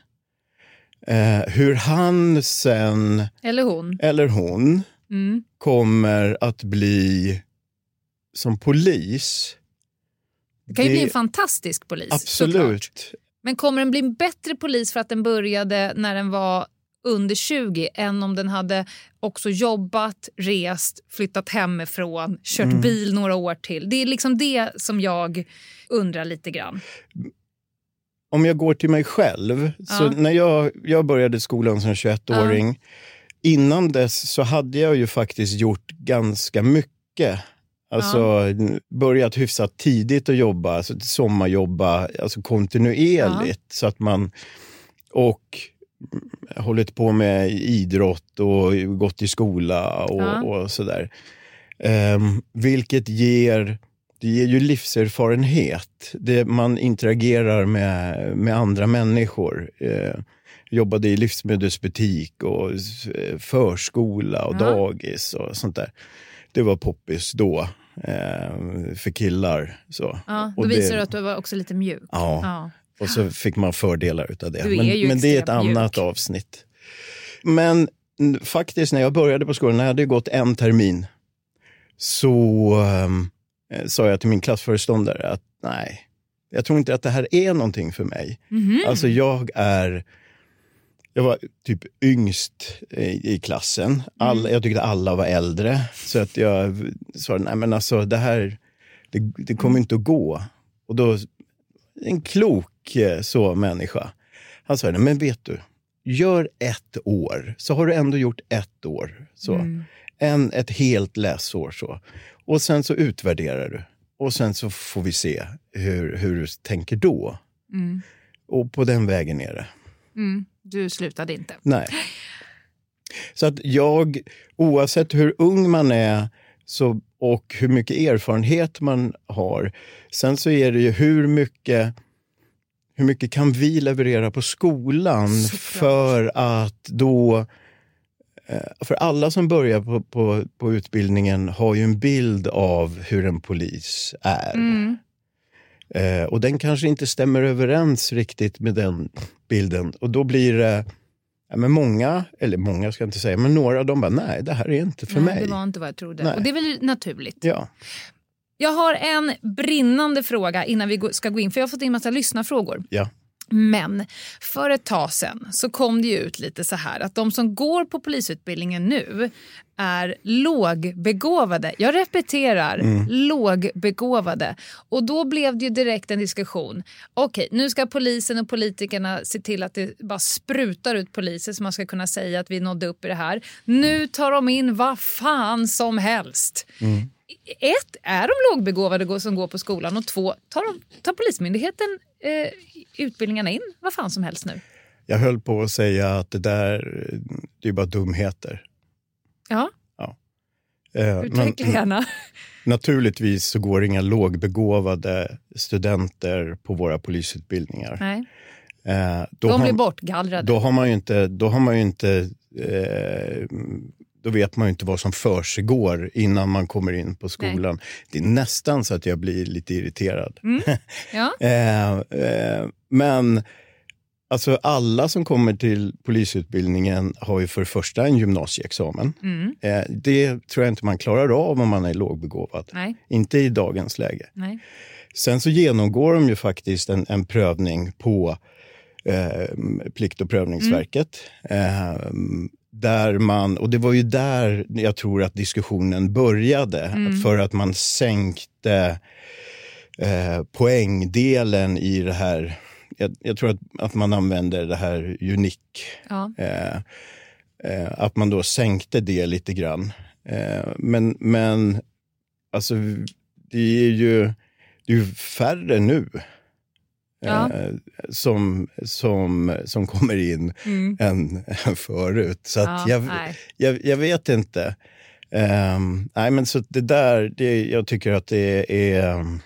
Hur han sen eller hon kommer att bli som polis. Det kan ju bli en fantastisk polis. Absolut. Såklart. Men kommer den bli en bättre polis för att den började när den var under 20 än om den hade också jobbat, rest, flyttat hemifrån, kört bil några år till? Det är liksom det som jag undrar lite grann. Om jag går till mig själv, så när jag började skolan som 21-åring, innan dess så hade jag ju faktiskt gjort ganska mycket. Alltså börjat hyfsat tidigt att jobba, alltså sommarjobba, alltså kontinuerligt. Så att man, och hållit på med idrott och gått i skola och sådär. Vilket ger ju livserfarenhet. Man interagerar med andra människor. Jobbade i livsmedelsbutik och förskola och dagis och sånt där. Det var poppis då för killar. Så. Ja, då visar du att du var också lite mjuk. Ja. Och så fick man fördelar utav det. Men det är ett annat avsnitt. Men faktiskt när jag började på skolan, när jag hade gått en termin, så sa jag till min klassföreståndare att nej, jag tror inte att det här är någonting för mig. Alltså jag var typ yngst i klassen. Jag tyckte alla var äldre. Så att jag sa, nej men alltså det här, det kommer inte att gå. Och då en klok så människa. Han sa, men vet du, gör 1 år, så har du ändå gjort 1 år. Så. Ett helt läsår så. Och sen så utvärderar du. Och sen så får vi se hur du tänker då. Och på den vägen är det. Du slutade inte. Nej. Så att oavsett hur ung man är och hur mycket erfarenhet man har. Sen så är det ju hur mycket kan vi leverera på skolan för att då... För alla som börjar på utbildningen har ju en bild av hur en polis är. Och den kanske inte stämmer överens riktigt med den bilden. Och då blir det... Men många ska jag inte säga, men några de bara, nej, det här är inte för mig. Det var inte vad jag trodde. Nej. Och det är väl naturligt. Ja. Jag har en brinnande fråga innan vi ska gå in, för jag har fått in massa lyssnarfrågor. Ja. Men för ett tag sedan så kom det ju ut lite så här att de som går på polisutbildningen nu är lågbegåvade. Jag repeterar, lågbegåvade. Och då blev det ju direkt en diskussion. Okej, nu ska polisen och politikerna se till att det bara sprutar ut poliser så man ska kunna säga att vi nådde upp i det här. Nu tar de in vad fan som helst. 1, är de lågbegåvade som går på skolan, och 2, tar polismyndigheten utbildningarna in vad fan som helst nu? Jag höll på att säga att det är bara dumheter. Ja. Utveckla gärna. Naturligtvis så går inga lågbegåvade studenter på våra polisutbildningar. Nej. De blir bortgallrade. Då vet man ju inte vad som försiggår innan man kommer in på skolan. Nej. Det är nästan så att jag blir lite irriterad. Ja. Men alltså alla som kommer till polisutbildningen har ju för första en gymnasieexamen. Det tror jag inte man klarar av om man är lågbegåvad. Nej. Inte i dagens läge. Nej. Sen så genomgår de ju faktiskt en prövning på Plikt- och prövningsverket. Och det var ju där jag tror att diskussionen började. För att man sänkte poängdelen i det här. Jag tror att man använder det här unique. Ja. Att man då sänkte det lite grann. Men alltså det är ju färre nu. Ja. Som kommer in än förut. Så att jag vet inte. Nej, men så det där, jag tycker att det är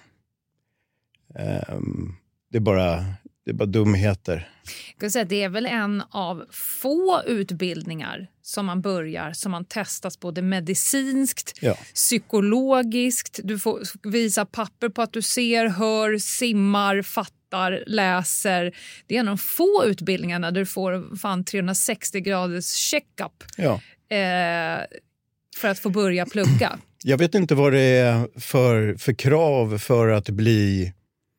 bara dumheter. Jag kan säga att det är väl en av få utbildningar som man börjar, som man testas både medicinskt, psykologiskt. Du får visa papper på att du ser, hör, simmar, fattar, läser. Det är en av de få utbildningarna där du får 360 graders checkup för att få börja plugga. Jag vet inte vad det är för krav för att bli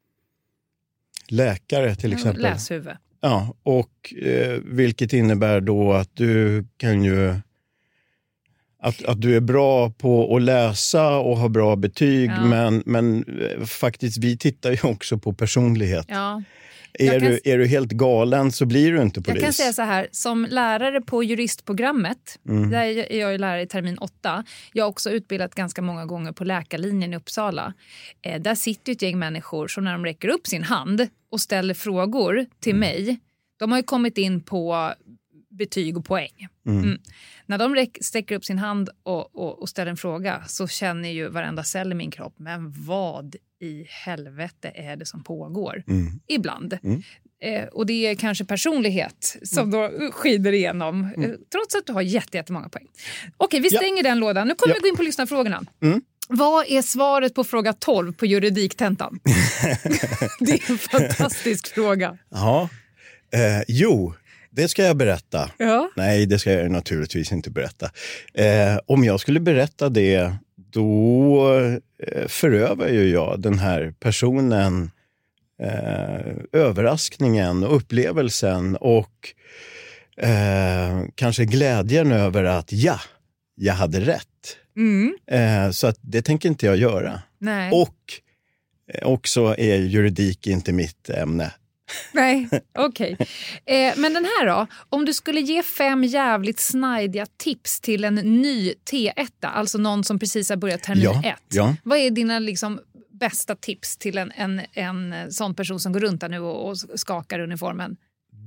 läkare till exempel. Läshuvud. Ja, och vilket innebär då att du kan ju att du är bra på att läsa och ha bra betyg, men faktiskt vi tittar ju också på personlighet. Ja. Är du helt galen så blir du inte polis. Jag kan säga så här, som lärare på juristprogrammet, där är jag ju lärare i termin 8. Jag har också utbildat ganska många gånger på läkarlinjen i Uppsala. Där sitter ett gäng människor som när de räcker upp sin hand och ställer frågor till mig, de har ju kommit in på betyg och poäng. När de sträcker upp sin hand och ställer en fråga så känner ju varenda cell i min kropp, men vad i helvete är det som pågår? Ibland. Och det är kanske personlighet som då skider igenom, trots att du har jättemånga poäng. Okej, vi stänger den lådan. Nu kommer vi gå in på lyssnarfrågorna. Vad är svaret på fråga 12 på juridiktentan? Det är en fantastisk fråga. Ja, det ska jag berätta. Ja. Nej, det ska jag naturligtvis inte berätta. Om jag skulle berätta det, då förövar ju jag den här personen överraskningen och upplevelsen och kanske glädjen över att jag hade rätt. Så att det tänker inte jag göra. Nej. Och också är juridik inte mitt ämne. Nej, okej. Men den här då, om du skulle ge 5 jävligt snajdiga tips till en ny T1, alltså någon som precis har börjat termin 1. Ja. Vad är dina liksom bästa tips till en sån person som går runt där nu och skakar uniformen?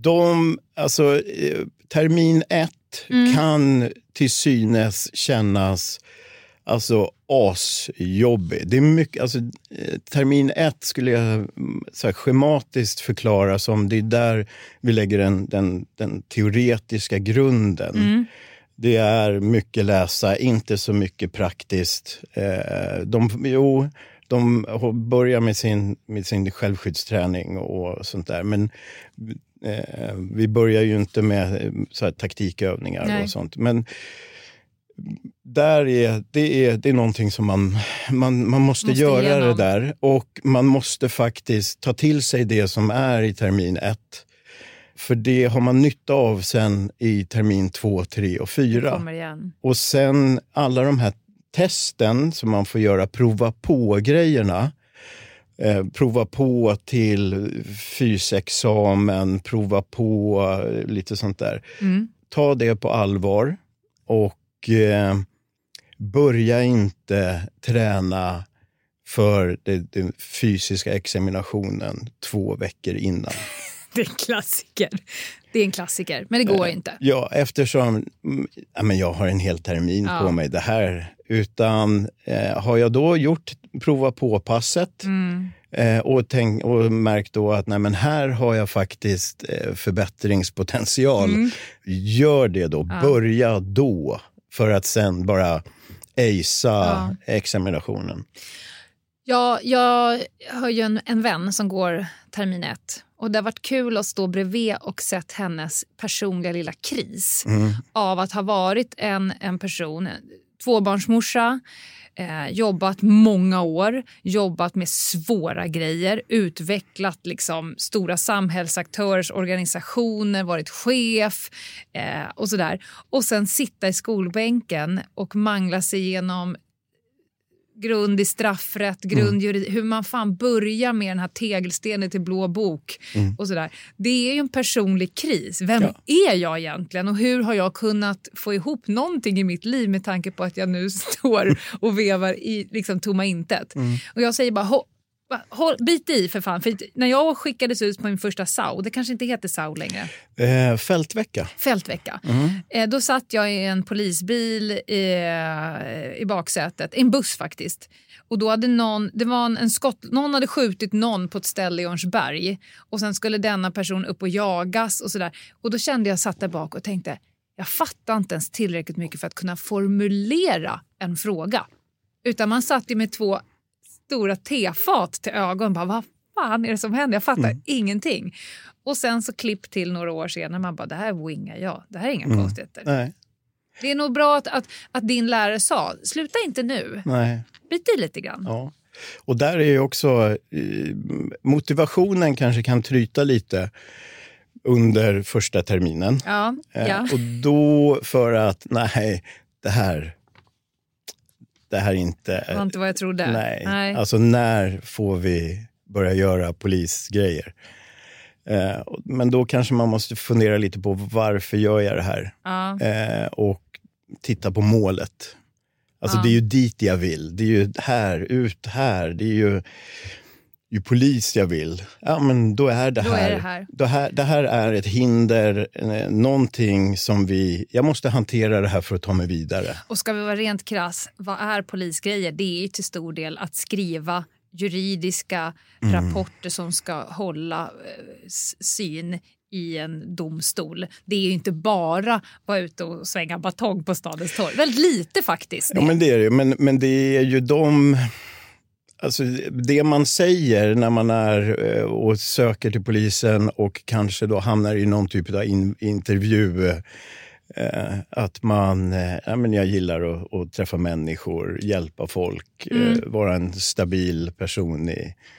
Termin 1 kan till synes kännas asjobbig. Det är mycket, termin 1 skulle jag så här schematiskt förklara som det är där vi lägger den teoretiska grunden. Det är mycket läsa, inte så mycket praktiskt. De börjar med sin självskyddsträning och sånt där, men vi börjar ju inte med så här taktikövningar. Nej. Och sånt. Men det är någonting som man måste göra igenom. Det där. Och man måste faktiskt ta till sig det som är i termin 1. För det har man nytta av sen i termin 2, 3 och 4. Kommer igen. Och sen alla de här testen som man får göra, prova på-grejerna. Prova på till fysexamen, prova på lite sånt där. Ta det på allvar och börja inte träna för den fysiska examinationen 2 veckor innan. Det är en klassiker. Men det går inte. Ja, eftersom jag har en hel termin på mig det här. Utan har jag då gjort prova på-passet och märkt då att här har jag faktiskt förbättringspotential. Gör det då. Börja då. För att sen bara acea examinationen. Ja, jag har ju en vän som går termin 1. Och det har varit kul att stå bredvid och sett hennes personliga lilla kris. Av att ha varit en person, 2-barnsmorsa, jobbat många år, jobbat med svåra grejer, utvecklat liksom stora samhällsaktörers organisationer, varit chef och sådär. Och sen sitta i skolbänken och mangla sig igenom grund i straffrätt, hur man fan börjar med den här tegelstenen till blå bok och sådär. Det är ju en personlig kris. Vem är jag egentligen och hur har jag kunnat få ihop någonting i mitt liv med tanke på att jag nu står och vevar i liksom tomma intet. Och jag säger bara bit i för fan. För när jag skickades ut på min första SAU, det kanske inte heter SAU längre. Fältvecka. Då satt jag i en polisbil i baksätet, en buss faktiskt. Och då hade någon hade skjutit någon på ett ställe i Örnsberg. Och sen skulle denna person upp och jagas och sådär. Och då kände jag satt där bak och tänkte, jag fattar inte ens tillräckligt mycket för att kunna formulera en fråga. Utan man satt ju med 2 stora tefat till ögon. Bara, vad fan är det som händer? Jag fattar ingenting. Och sen så klipp till några år senare. Man bara, det här wingar jag. Det här är inga konstigheter. Nej. Det är nog bra att din lärare sa, sluta inte nu. Nej. Byt i lite grann. Ja. Och där är ju också motivationen kanske kan tryta lite under första terminen. Ja. Och då för att, det här är inte... Det var inte vad jag trodde. Nej. Alltså när får vi börja göra polisgrejer? Men då kanske man måste fundera lite på varför gör jag det här? Och titta på målet. Alltså det är ju dit jag vill. Det är ju ut här. Det är ju polis jag vill. Ja, men då är det här. Det här är ett hinder. Någonting som jag måste hantera det här för att ta mig vidare. Och ska vi vara rent krass, vad är polisgrejer? Det är ju till stor del att skriva juridiska rapporter som ska hålla syn i en domstol. Det är ju inte bara vara ute och svänga batong på stadens torg. Väldigt lite faktiskt. Ja, men det är det. Men det är ju alltså det man säger när man är och söker till polisen och kanske då hamnar i någon typ av intervju, att jag gillar att träffa människor, hjälpa folk, vara en stabil person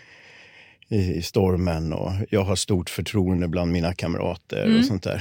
i stormen och jag har stort förtroende bland mina kamrater och sånt där.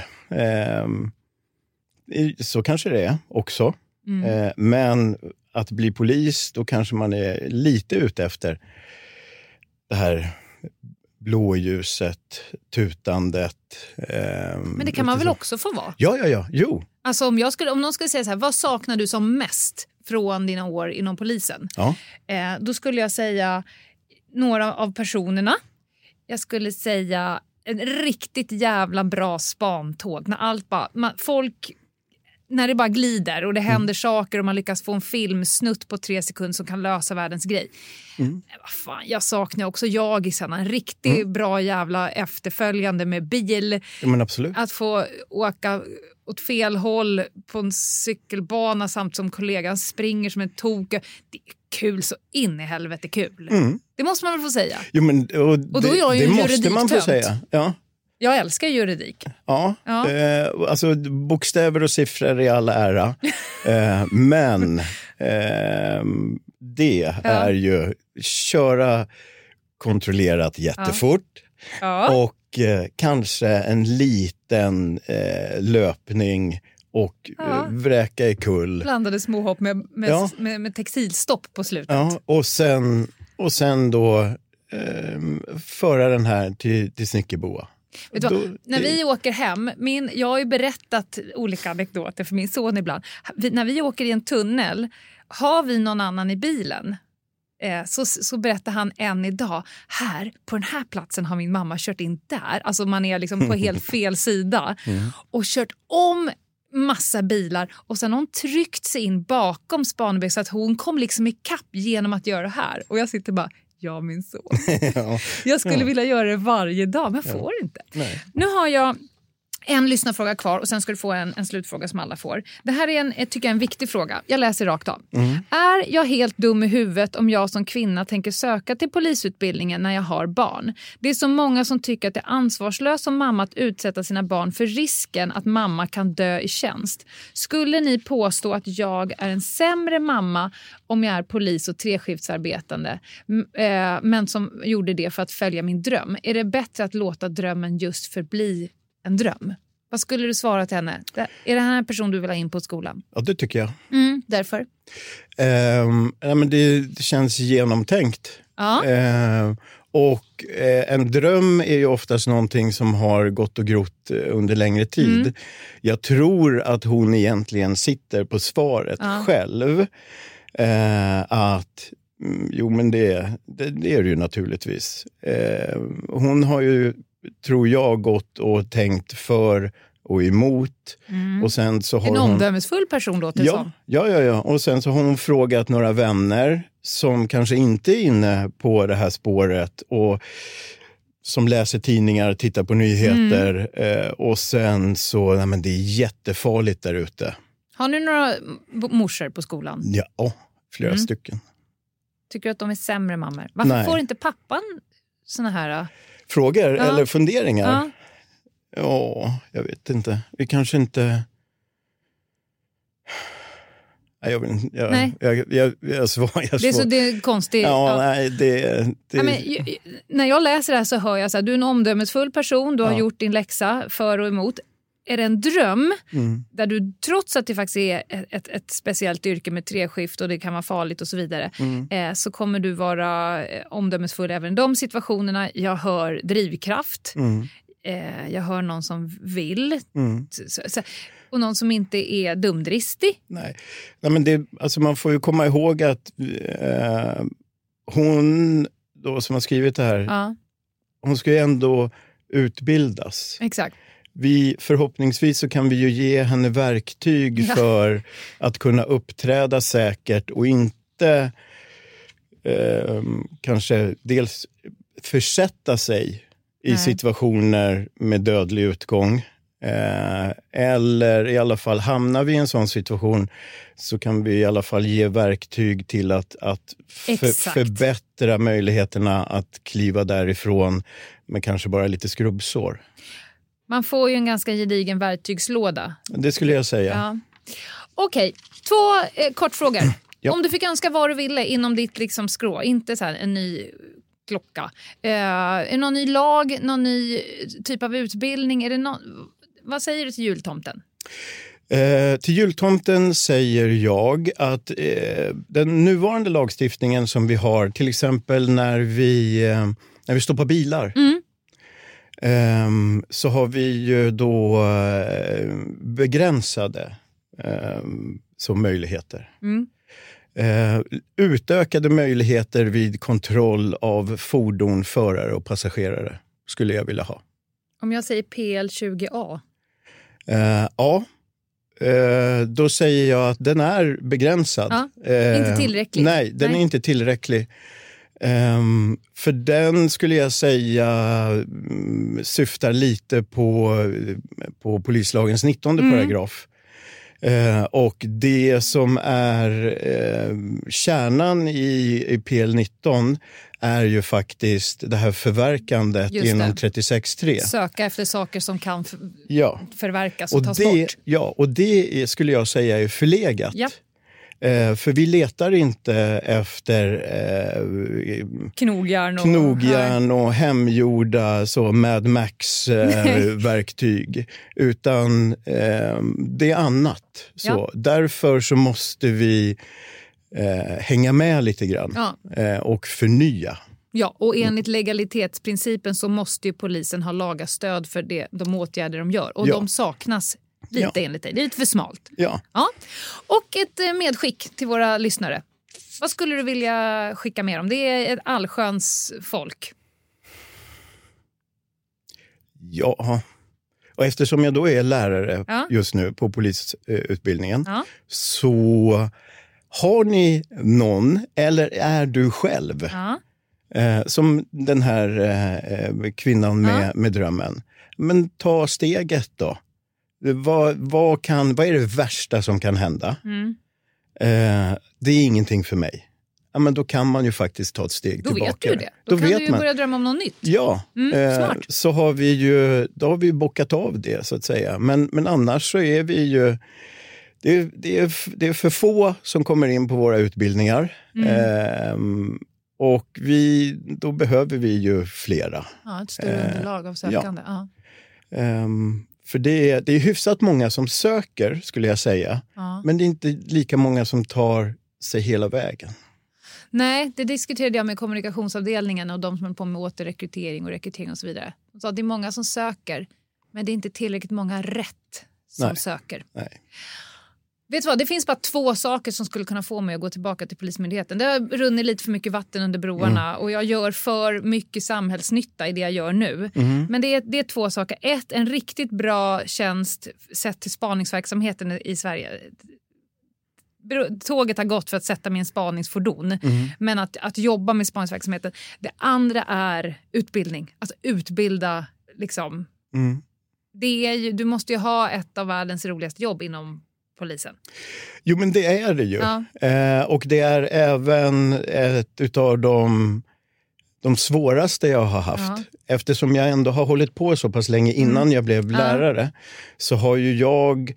Så kanske det är också. Men att bli polis, då kanske man är lite ute efter det här blåljuset, tutandet. Men det kan man väl också få vara? Ja, jo. Alltså om någon skulle säga så här, vad saknar du som mest från dina år inom polisen? Ja. Då skulle jag säga några av personerna. Jag skulle säga en riktigt jävla bra spantåg. När allt bara, när det bara glider och det händer saker och man lyckas få en filmsnutt på 3 sekunder som kan lösa världens grej. Fan, jag saknar också jagisarna. En riktigt bra jävla efterföljande med bil. Ja, men absolut. Att få åka åt fel håll på en cykelbana samt som kollegan springer som en tok. Det är kul så in i helvete kul. Det måste man väl få säga. Jo, men, och då är jag ju det måste man få juridiktömt. säga. Ja. Jag älskar juridik. Ja. Alltså bokstäver och siffror i all ära. Men det är ju köra kontrollerat jättefort. Och kanske en liten löpning och vräka i kull. Blandade småhopp med textilstopp på slutet. Ja, och sen då föra den här till Snickerboa. Vet du vad? När vi åker hem, jag har ju berättat olika anekdoter för min son ibland. När vi åker i en tunnel, har vi någon annan i bilen? Så berättar han än idag, här på den här platsen har min mamma kört in där. Alltså man är liksom på helt fel sida. Och kört om massa bilar och sen har hon tryckt sig in bakom Spanebäck så att hon kom liksom i kapp genom att göra det här. Och jag sitter bara, ja min son. Jag skulle vilja göra det varje dag men får inte. Nej. Nu har jag en lyssnarfråga kvar och sen ska du få en slutfråga som alla får. Det här är tycker jag en viktig fråga. Jag läser rakt av. Är jag helt dum i huvudet om jag som kvinna tänker söka till polisutbildningen när jag har barn? Det är så många som tycker att det är ansvarslöst som mamma att utsätta sina barn för risken att mamma kan dö i tjänst. Skulle ni påstå att jag är en sämre mamma om jag är polis och 3-skiftsarbetande men som gjorde det för att följa min dröm? Är det bättre att låta drömmen just förbli en dröm? Vad skulle du svara till henne? Är det här en person du vill ha in på skolan? Ja, det tycker jag. Därför? Men det känns genomtänkt. Ja. Och en dröm är ju oftast någonting som har gått och grott under längre tid. Jag tror att hon egentligen sitter på svaret själv. Att jo, men det är det ju naturligtvis. Hon har ju, tror jag, gått och tänkt för och emot. Och sen så har en omdömesfull person låter det som. Ja. Och sen så har hon frågat några vänner som kanske inte är inne på det här spåret och som läser tidningar, tittar på nyheter och sen så, nej men det är jättefarligt där ute. Har ni några morsor på skolan? Ja, flera stycken. Tycker du att de är sämre mammor? Varför får inte pappan såna här frågor eller funderingar? Ja, jag vet inte. Vi kanske inte... Nej, jag vet inte. Jag svarar. Det är konstigt. Nej, när jag läser det här så hör jag så här, du är en omdömesfull person, du har gjort din läxa för och emot. Är det en dröm där du, trots att det faktiskt är ett speciellt yrke med 3-skift och det kan vara farligt och så vidare, så kommer du vara omdömesfull även i de situationerna. Jag hör drivkraft. Jag hör någon som vill. Och någon som inte är dumdristig. Nej, men alltså man får ju komma ihåg att hon då, som har skrivit det här, hon ska ju ändå utbildas. Exakt. Förhoppningsvis så kan vi ju ge henne verktyg för att kunna uppträda säkert och inte kanske dels försätta sig i situationer med dödlig utgång. Eller i alla fall hamnar vi i en sån situation så kan vi i alla fall ge verktyg till att förbättra möjligheterna att kliva därifrån med kanske bara lite skrubbsår. Man får ju en ganska gedigen verktygslåda. Det skulle jag säga. Ja. Okej, 2 kortfrågor. Om du fick önska vad du ville inom ditt liksom skrå, inte så här en ny klocka. Är det någon ny lag, någon ny typ av utbildning? Är det vad säger du till jultomten? Till jultomten säger jag att den nuvarande lagstiftningen som vi har, till exempel när vi stoppar bilar, så har vi ju då begränsade som möjligheter. Utökade möjligheter vid kontroll av fordon, förare och passagerare skulle jag vilja ha. Om jag säger PL20A? Ja. Då säger jag att den är begränsad. Inte tillräcklig. Nej, den är inte tillräcklig. För den skulle jag säga syftar lite på polislagens 19 paragraf. Och det som är kärnan i PL19 är ju faktiskt det här förverkandet inom 36.3. Söka efter saker som kan förverkas och tas bort. bort. Ja, och det skulle jag säga är förlegat. Ja. För vi letar inte efter knogjärn och hemgjorda Mad Max-verktyg. Utan det är annat. Så därför så måste vi hänga med lite grann och förnya. Ja, och enligt legalitetsprincipen så måste ju polisen ha lagastöd för de åtgärder de gör. Och de saknas lite enligt dig. Det är lite för smalt. Ja. Och ett medskick till våra lyssnare. Vad skulle du vilja skicka med dem? Det är ett allsköns folk. Ja, och eftersom jag då är lärare just nu på polisutbildningen så har ni någon, eller är du själv som den här kvinnan med drömmen. Men ta steget då. Vad är det värsta som kan hända? Det är ingenting för mig. Ja, men då kan man ju faktiskt ta ett steg tillbaka. Då vet du det. Då kan du ju börja drömma om något nytt. Ja, smart. Så har vi bockat av det så att säga. Men annars så är vi ju... Det är för få som kommer in på våra utbildningar. Och då behöver vi ju flera. Ja, ett större underlag av sökande. För det är hyfsat många som söker, skulle jag säga. Men det är inte lika många som tar sig hela vägen. Nej, det diskuterade jag med kommunikationsavdelningen och de som håller på med återrekrytering och rekrytering och så vidare. De sa att det är många som söker, men det är inte tillräckligt många rätt som söker. Nej. Vet du vad, det finns bara 2 saker som skulle kunna få mig att gå tillbaka till Polismyndigheten. Det har runnit lite för mycket vatten under broarna och jag gör för mycket samhällsnytta i det jag gör nu. Men det är 2 saker. 1, en riktigt bra tjänst sett till spaningsverksamheten i Sverige. Tåget har gått för att sätta min spaningsfordon. Men att jobba med spaningsverksamheten. Det andra är utbildning. Alltså utbilda liksom. Det är ju, du måste ju ha ett av världens roligaste jobb inom polisen. Jo, men det är det ju. Och det är även ett utav de svåraste jag har haft. Eftersom jag ändå har hållit på så pass länge innan jag blev lärare, så har ju jag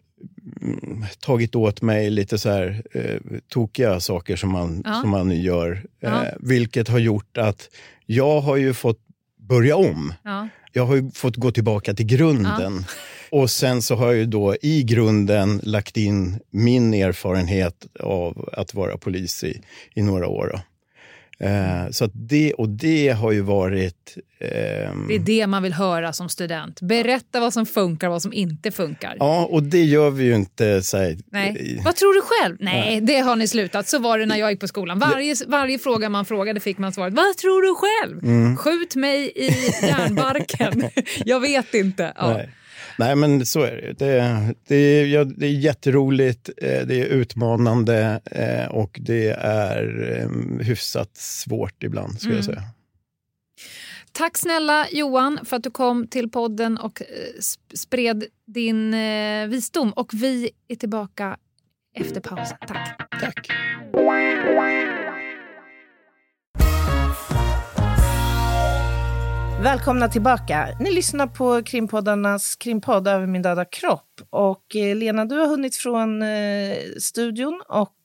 tagit åt mig lite så här tokiga saker som man gör. Vilket har gjort att jag har ju fått börja om. Jag har ju fått gå tillbaka till grunden. Och sen så har jag ju då i grunden lagt in min erfarenhet av att vara polis i några år då. Så att det har ju varit... Det är det man vill höra som student. Berätta vad som funkar och vad som inte funkar. Ja, och det gör vi ju inte. Nej. Vad tror du själv? Nej, det har ni slutat. Så var det när jag gick på skolan. Varje fråga man frågade fick man svaret. Vad tror du själv? Skjut mig i järnbarken. Jag vet inte. Nej, men så är det. Det är jätteroligt, det är utmanande och det är hyfsat svårt ibland, skulle jag säga. Tack snälla Johan för att du kom till podden och spred din visdom. Och vi är tillbaka efter pausen. Tack. Välkomna tillbaka. Ni lyssnar på krimpoddarnas krimpodd Över min döda kropp. Och Lena, du har hunnit från studion och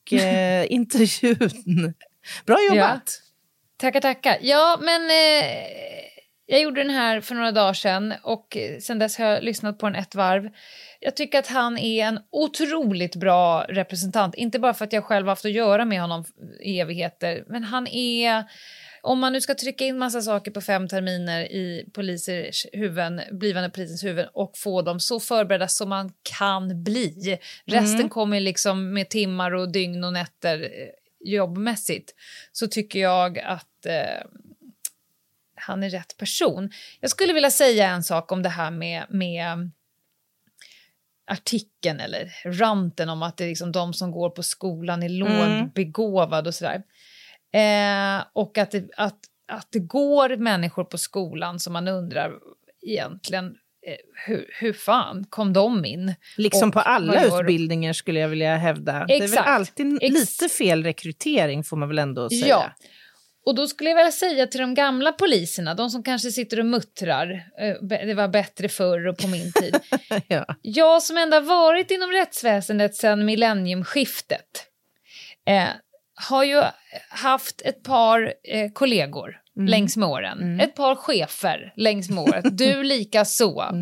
intervjun. Bra jobbat! Ja. Tackar. Ja, men Jag gjorde den här för några dagar sedan och sen dess har jag lyssnat på den ett varv. Jag tycker att han är en otroligt bra representant. Inte bara för att jag själv har haft att göra med honom i evigheter. Men han är... Om man nu ska trycka in massa saker på 5 terminer i polisers huvuden, blivande polisens huvuden och få dem så förberedda som man kan bli. Resten kommer liksom med timmar och dygn och nätter jobbmässigt. Så tycker jag att han är rätt person. Jag skulle vilja säga en sak om det här med artikeln eller ranten om att det är liksom de som går på skolan är lågbegåvad och sådär. Och att det går människor på skolan som man undrar egentligen hur fan kom de in? Liksom och på alla utbildningar skulle jag vilja hävda. Exakt. Det är väl alltid lite fel rekrytering får man väl ändå säga. Ja. Och då skulle jag vilja säga till de gamla poliserna, de som kanske sitter och muttrar, det var bättre förr och på min tid. Ja. Jag som ändå varit inom rättsväsendet sedan millenniumskiftet har ju haft ett par kollegor längs med åren. Ett par chefer längs med året. Du lika så.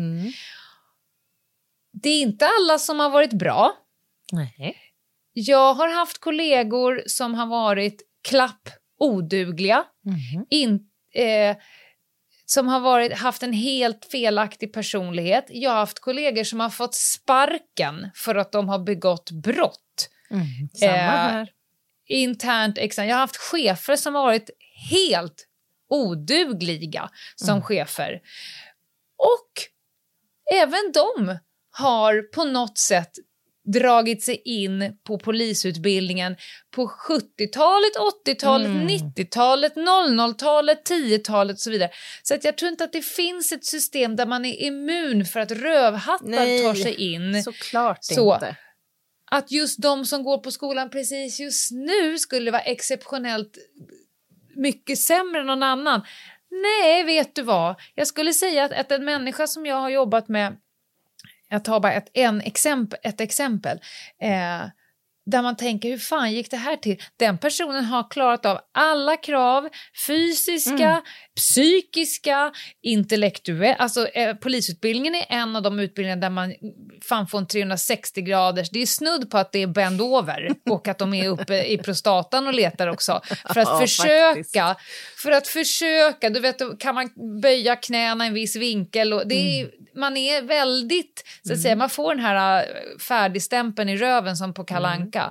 Det är inte alla som har varit bra. Nej. Jag har haft kollegor som har varit odugliga. Som har haft en helt felaktig personlighet. Jag har haft kollegor som har fått sparken för att de har begått brott. Samma här. Internt, jag har haft chefer som har varit helt odugliga som chefer. Och även de har på något sätt dragit sig in på polisutbildningen på 70-talet, 80-talet, 90-talet, 00-talet, 10-talet och så vidare. Så att jag tror inte att det finns ett system där man är immun för att rövhattar tar sig in. Såklart inte. Att just de som går på skolan precis just nu skulle vara exceptionellt mycket sämre än någon annan. Nej, vet du vad? Jag skulle säga att en människa som jag har jobbat med, jag tar bara ett exempel, där man tänker hur fan gick det här till? Den personen har klarat av alla krav, fysiska, psykiska, intellektuella. Alltså polisutbildningen är en av de utbildningar där man fan får en 360 graders. Det är snudd på att det är bend over och att de är uppe i prostatan och letar också. För att försöka, du vet, kan man böja knäna i en viss vinkel och det är, man är väldigt, så att säga, man får den här färdigstämpeln i röven som på Kalle Anka.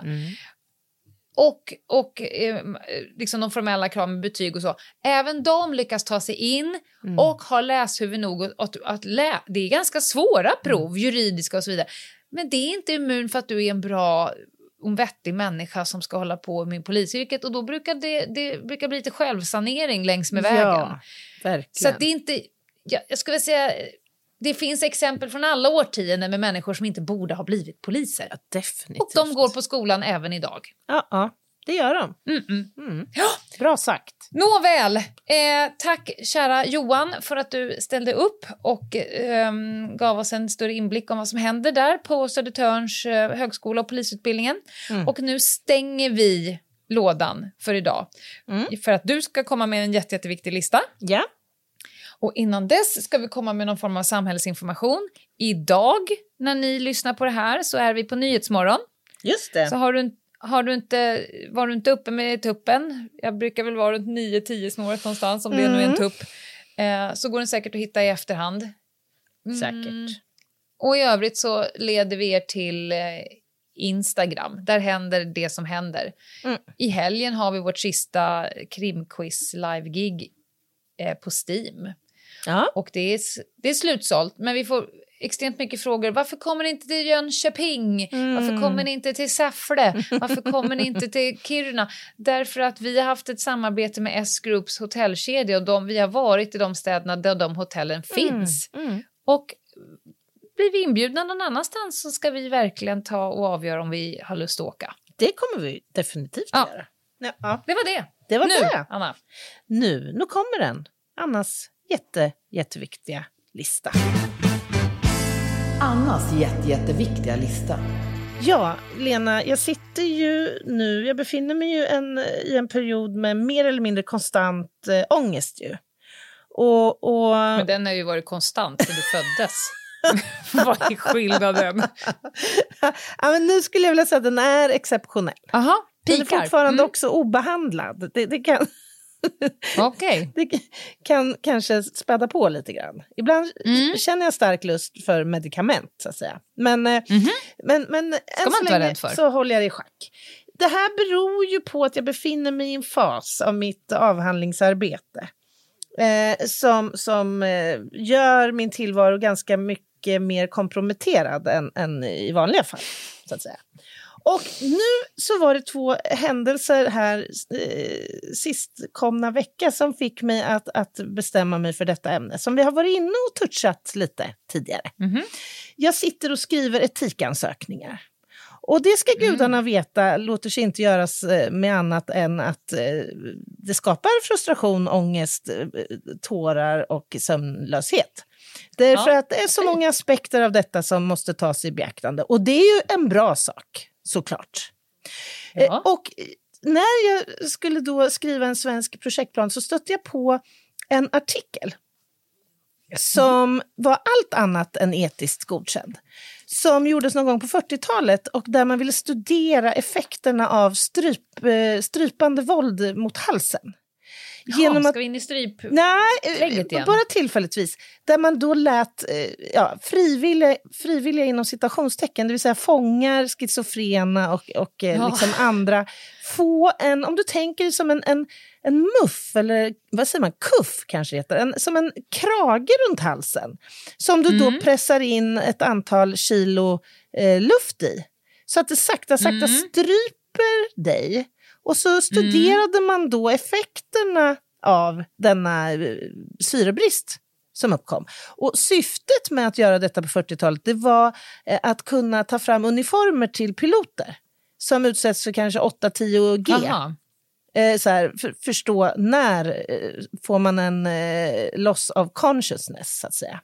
Och liksom de formella kraven med betyg och så. Även de lyckas ta sig in och har läshuvud nog det är ganska svåra prov, juridiska och så vidare. Men det är inte immun för att du är en bra och vettig människa som ska hålla på med polisyrket. Och då brukar det brukar bli lite självsanering längs med vägen. Ja, verkligen. Så att det är inte, jag skulle säga, det finns exempel från alla årtionden med människor som inte borde ha blivit poliser. Ja, definitivt. Och de går på skolan även idag. Ja, det gör de. Ja. Bra sagt. Nåväl, tack kära Johan för att du ställde upp och gav oss en större inblick om vad som händer där på Södertörns högskola och polisutbildningen. Och nu stänger vi lådan för idag. För att du ska komma med en jätteviktig lista. Ja. Och innan dess ska vi komma med någon form av samhällsinformation. Idag, när ni lyssnar på det här, så är vi på Nyhetsmorgon. Just det. Så var du inte uppe med tuppen? Jag brukar väl vara runt 9-10 snåret någonstans, om det är nu en tupp. Så går den säkert att hitta i efterhand. Säkert. Och i övrigt så leder vi er till Instagram. Där händer det som händer. I helgen har vi vårt sista krimquiz live-gig på Steam. Ja. Och det är slutsålt, men vi får extremt mycket frågor. Varför kommer ni inte till Jönköping? Varför kommer ni inte till Säffle? Varför kommer ni inte till Kiruna? Därför att vi har haft ett samarbete med S-Groups hotellkedja och vi har varit i de städerna där de hotellen finns. Och blir vi inbjudna någon annanstans så ska vi verkligen ta och avgöra om vi har lust att åka. Det kommer vi definitivt göra. Ja. Det var det. Det var nu, det. Anna. Nu kommer den. Annas jätteviktiga lista. Annas jätteviktiga lista. Ja, Lena, jag befinner mig ju i en period med mer eller mindre konstant ångest ju. Men den har ju varit konstant sedan du föddes. Vad är skillnaden? Ja, men nu skulle jag vilja säga att den är exceptionell. Aha, den är fortfarande också obehandlad. Det kan... Okay. Det kan kanske späda på lite grann. Ibland känner jag stark lust för medicament, så att säga. Men än så länge så håller jag det i schack. Det här beror ju på att jag befinner mig i en fas av mitt avhandlingsarbete som gör min tillvaro ganska mycket mer komprometterad än i vanliga fall, så att säga. Och nu så var det 2 händelser här sistkomna vecka som fick mig att bestämma mig för detta ämne, som vi har varit inne och touchat lite tidigare. Jag sitter och skriver etikansökningar. Och det ska gudarna veta låter sig inte göras med annat än att det skapar frustration, ångest, tårar och sömnlöshet. Därför att det är så många aspekter av detta som måste tas i beaktande. Och det är ju en bra sak, såklart. Ja. Och när jag skulle då skriva en svensk projektplan så stötte jag på en artikel som var allt annat än etiskt godkänd. Som gjordes någon gång på 40-talet och där man ville studera effekterna av strypande våld mot halsen. Ska vi in i stryplägget igen? Bara tillfälligtvis. Där man då lät frivilliga inom citationstecken, det vill säga fångar, schizofrena och liksom andra, få en, om du tänker som en muff, eller vad säger man, kuff kanske heter, som en krage runt halsen, som du då pressar in ett antal kilo luft i. Så att det sakta stryper dig. Och så studerade man då effekterna av denna syrebrist som uppkom. Och syftet med att göra detta på 40-talet, det var att kunna ta fram uniformer till piloter som utsätts för kanske 8-10 G. Så här, förstå när får man en loss of consciousness, så att säga.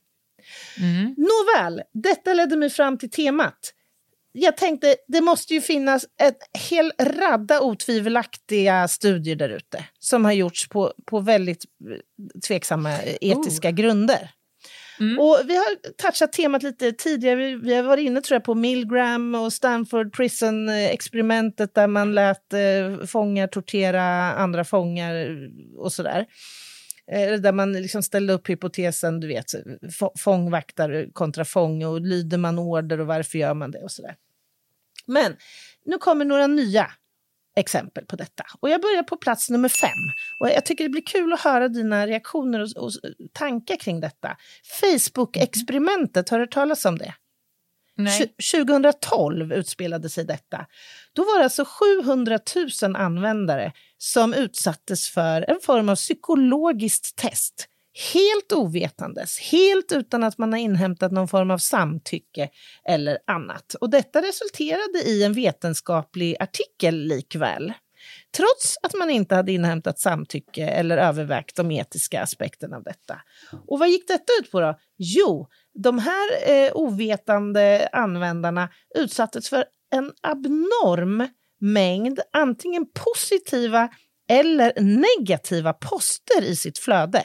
Nåväl, detta ledde mig fram till temat. Jag tänkte, det måste ju finnas ett hel radda otvivelaktiga studier där ute som har gjorts på väldigt tveksamma etiska grunder. Och vi har touchat temat lite tidigare. Vi har varit inne, tror jag, på Milgram och Stanford Prison-experimentet där man lät fångar tortera andra fångar och sådär. Där man liksom ställde upp hypotesen, du vet, fångvaktare kontra fång, och lyder man order och varför gör man det och sådär. Men nu kommer några nya exempel på detta. Och jag börjar på plats nummer 5. Och jag tycker det blir kul att höra dina reaktioner och tankar kring detta. Facebook-experimentet, har du hört talas om det? Nej. 2012 utspelade sig detta. Då var det alltså 700 000 användare som utsattes för en form av psykologiskt test. Helt ovetandes, helt utan att man har inhämtat någon form av samtycke eller annat. Och detta resulterade i en vetenskaplig artikel likväl. Trots att man inte hade inhämtat samtycke eller övervägt de etiska aspekterna av detta. Och vad gick detta ut på då? Jo, de här ovetande användarna utsattes för en abnorm mängd antingen positiva eller negativa poster i sitt flöde.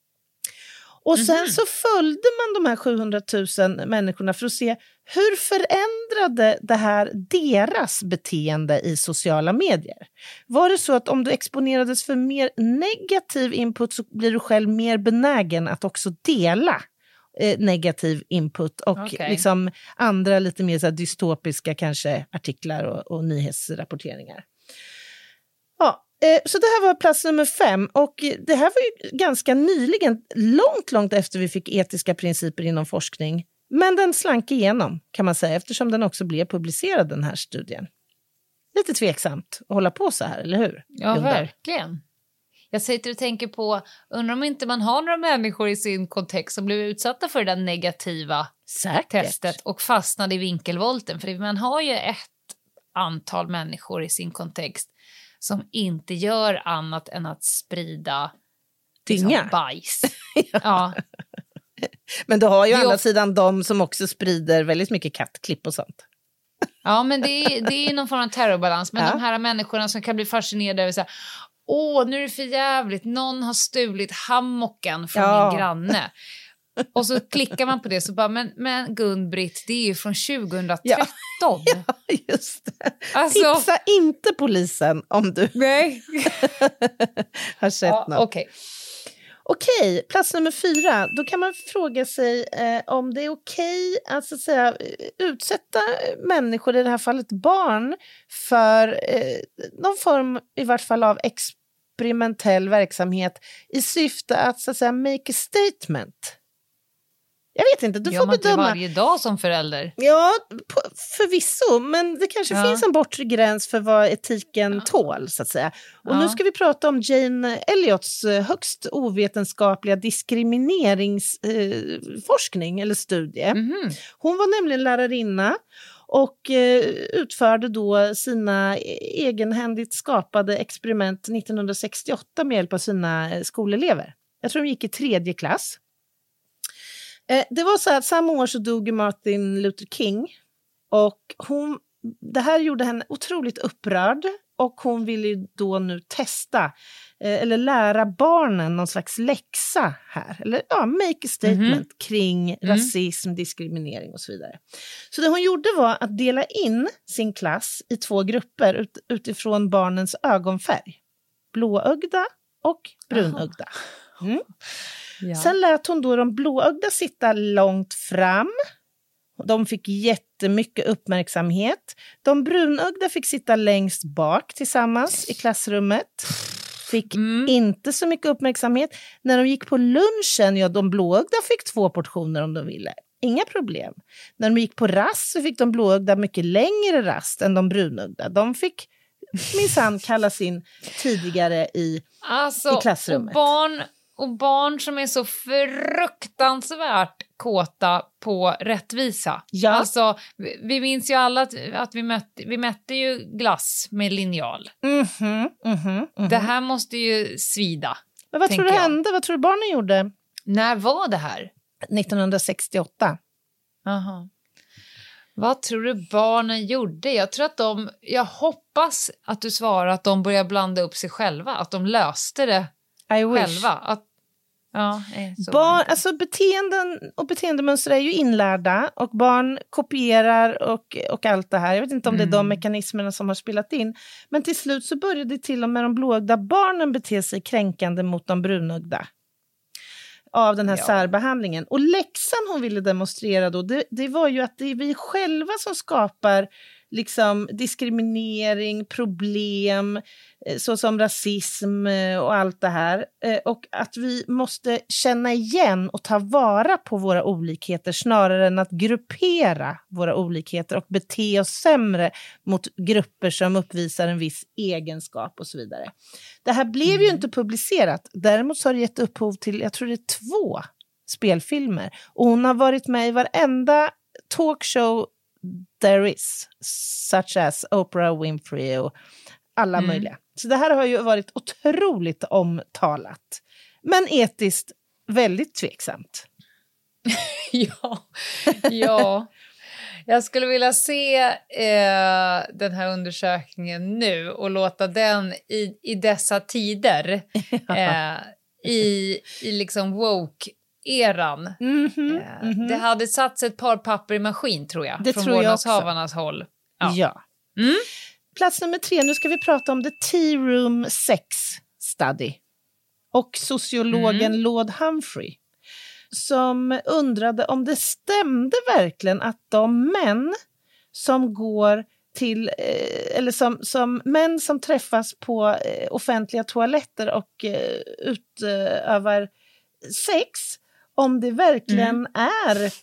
Och sen så följde man de här 700 000 människorna för att se hur förändrade det här deras beteende i sociala medier. Var det så att om du exponerades för mer negativ input så blir du själv mer benägen att också dela negativ input och liksom andra lite mer så här dystopiska kanske artiklar och nyhetsrapporteringar. Ja. Så det här var plats nummer 5 och det här var ju ganska nyligen, långt efter vi fick etiska principer inom forskning. Men den slank igenom, kan man säga, eftersom den också blev publicerad, den här studien. Lite tveksamt att hålla på så här, eller hur? Ja, verkligen. Jag sitter och tänker på, undrar om inte man har några människor i sin kontext som blev utsatta för det där negativa testet och fastnade i vinkelvolten. För man har ju ett antal människor i sin kontext som inte gör annat än att sprida liksom, bajs. Ja. Men du har ju å andra sidan de som också sprider väldigt mycket kattklipp och sånt. Ja, men det är någon form av terrorbalans. Men de här människorna som kan bli fascinerade över så här, nu är det för jävligt. Någon har stulit hammocken från min granne. Och så klickar man på det så bara, men Gun-Britt, det är ju från 2013. Ja, just det. Alltså, tipsa inte polisen om du har sett något. Okej, plats nummer 4. Då kan man fråga sig om det är okej att, så att säga, utsätta människor, i det här fallet barn, för någon form i vart fall av experimentell verksamhet i syfte att, så att säga, make a statement. Jag vet inte, du får bedöma. Inte varje dag som förälder. Ja, förvisso, men det kanske finns en bortre gräns för vad etiken tål, så att säga. Och nu ska vi prata om Jane Elliots högst ovetenskapliga diskrimineringsforskning eller studie. Hon var nämligen lärarinna och utförde då sina egenhändigt skapade experiment 1968 med hjälp av sina skolelever. Jag tror de gick i 3:e klass. Det var så att samma år så dog Martin Luther King, och det här gjorde henne otroligt upprörd, och hon ville då nu testa eller lära barnen någon slags läxa här, eller make a statement kring rasism, diskriminering och så vidare. Så det hon gjorde var att dela in sin klass i 2 grupper utifrån barnens ögonfärg, blåögda och brunögda. Ja. Sen lät hon då de blåögda sitta långt fram. De fick jättemycket uppmärksamhet. De brunögda fick sitta längst bak tillsammans i klassrummet. Fick inte så mycket uppmärksamhet. När de gick på lunchen, de blåögda fick 2 portioner om de ville. Inga problem. När de gick på rast så fick de blåögda mycket längre rast än de brunögda. De fick minsann kallas in tidigare i klassrummet. Och barn som är så fruktansvärt kåta på rättvisa. Ja. Alltså, vi minns ju alla att vi mätte ju glass med linjal. Det här måste ju svida. Men vad tror du hände? Vad tror du barnen gjorde? När var det här? 1968. Aha. Vad tror du barnen gjorde? Jag hoppas att du svarar att de började blanda upp sig själva. Att de löste det själva. Alltså beteenden och beteendemönster är ju inlärda, och barn kopierar och allt det här. Jag vet inte om det är de mekanismerna som har spelat in, men till slut så började till och med de blåögda barnen bete sig kränkande mot de brunögda av den här särbehandlingen. Och läxan hon ville demonstrera då, det var ju att det är vi själva som skapar liksom diskriminering, problem, såsom rasism och allt det här. Och att vi måste känna igen och ta vara på våra olikheter snarare än att gruppera våra olikheter och bete oss sämre mot grupper som uppvisar en viss egenskap och så vidare. Det här blev ju inte publicerat. Däremot så har det gett upphov till, jag tror det är 2 spelfilmer. Och hon har varit med i varenda talkshow there is, such as Oprah Winfrey och alla möjliga. Så det här har ju varit otroligt omtalat. Men etiskt väldigt tveksamt. Ja. Jag skulle vilja se den här undersökningen nu och låta den i dessa tider i liksom woke-eran. Det hade satts ett par papper i maskin, tror jag. Det från vårdnadshavarnas håll. Ja. Plats nummer 3, nu ska vi prata om The Tea Room Sex Study. Och sociologen Lord Humphrey, som undrade om det stämde verkligen att de män som går till, eller som män som träffas på offentliga toaletter och utövar sex, om det verkligen är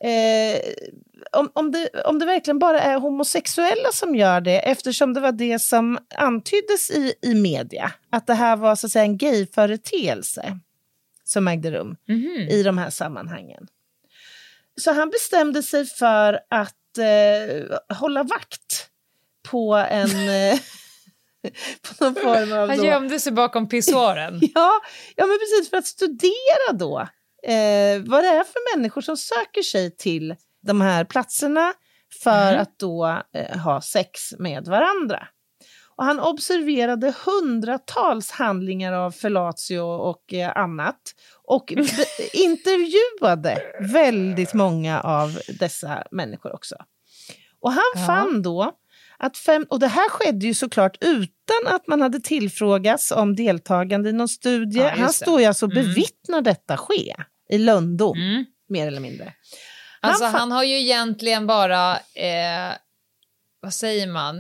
om det verkligen bara är homosexuella som gör det, eftersom det var det som antyddes i media, att det här var så att säga en gayföreteelse som ägde rum i de här sammanhangen. Så han bestämde sig för att hålla vakt på en på någon form av han gömde sig bakom pissoaren. ja, men precis, för att studera då vad det är för människor som söker sig till de här platserna för att då ha sex med varandra. Och han observerade hundratals handlingar av fellatio och annat. Och intervjuade väldigt många av dessa människor också. Och han fann då att och det här skedde ju såklart utan att man hade tillfrågats om deltagande i någon studie. Han står ju alltså och bevittnar detta ske i Lundo, mer eller mindre. Alltså han har ju egentligen bara, vad säger man,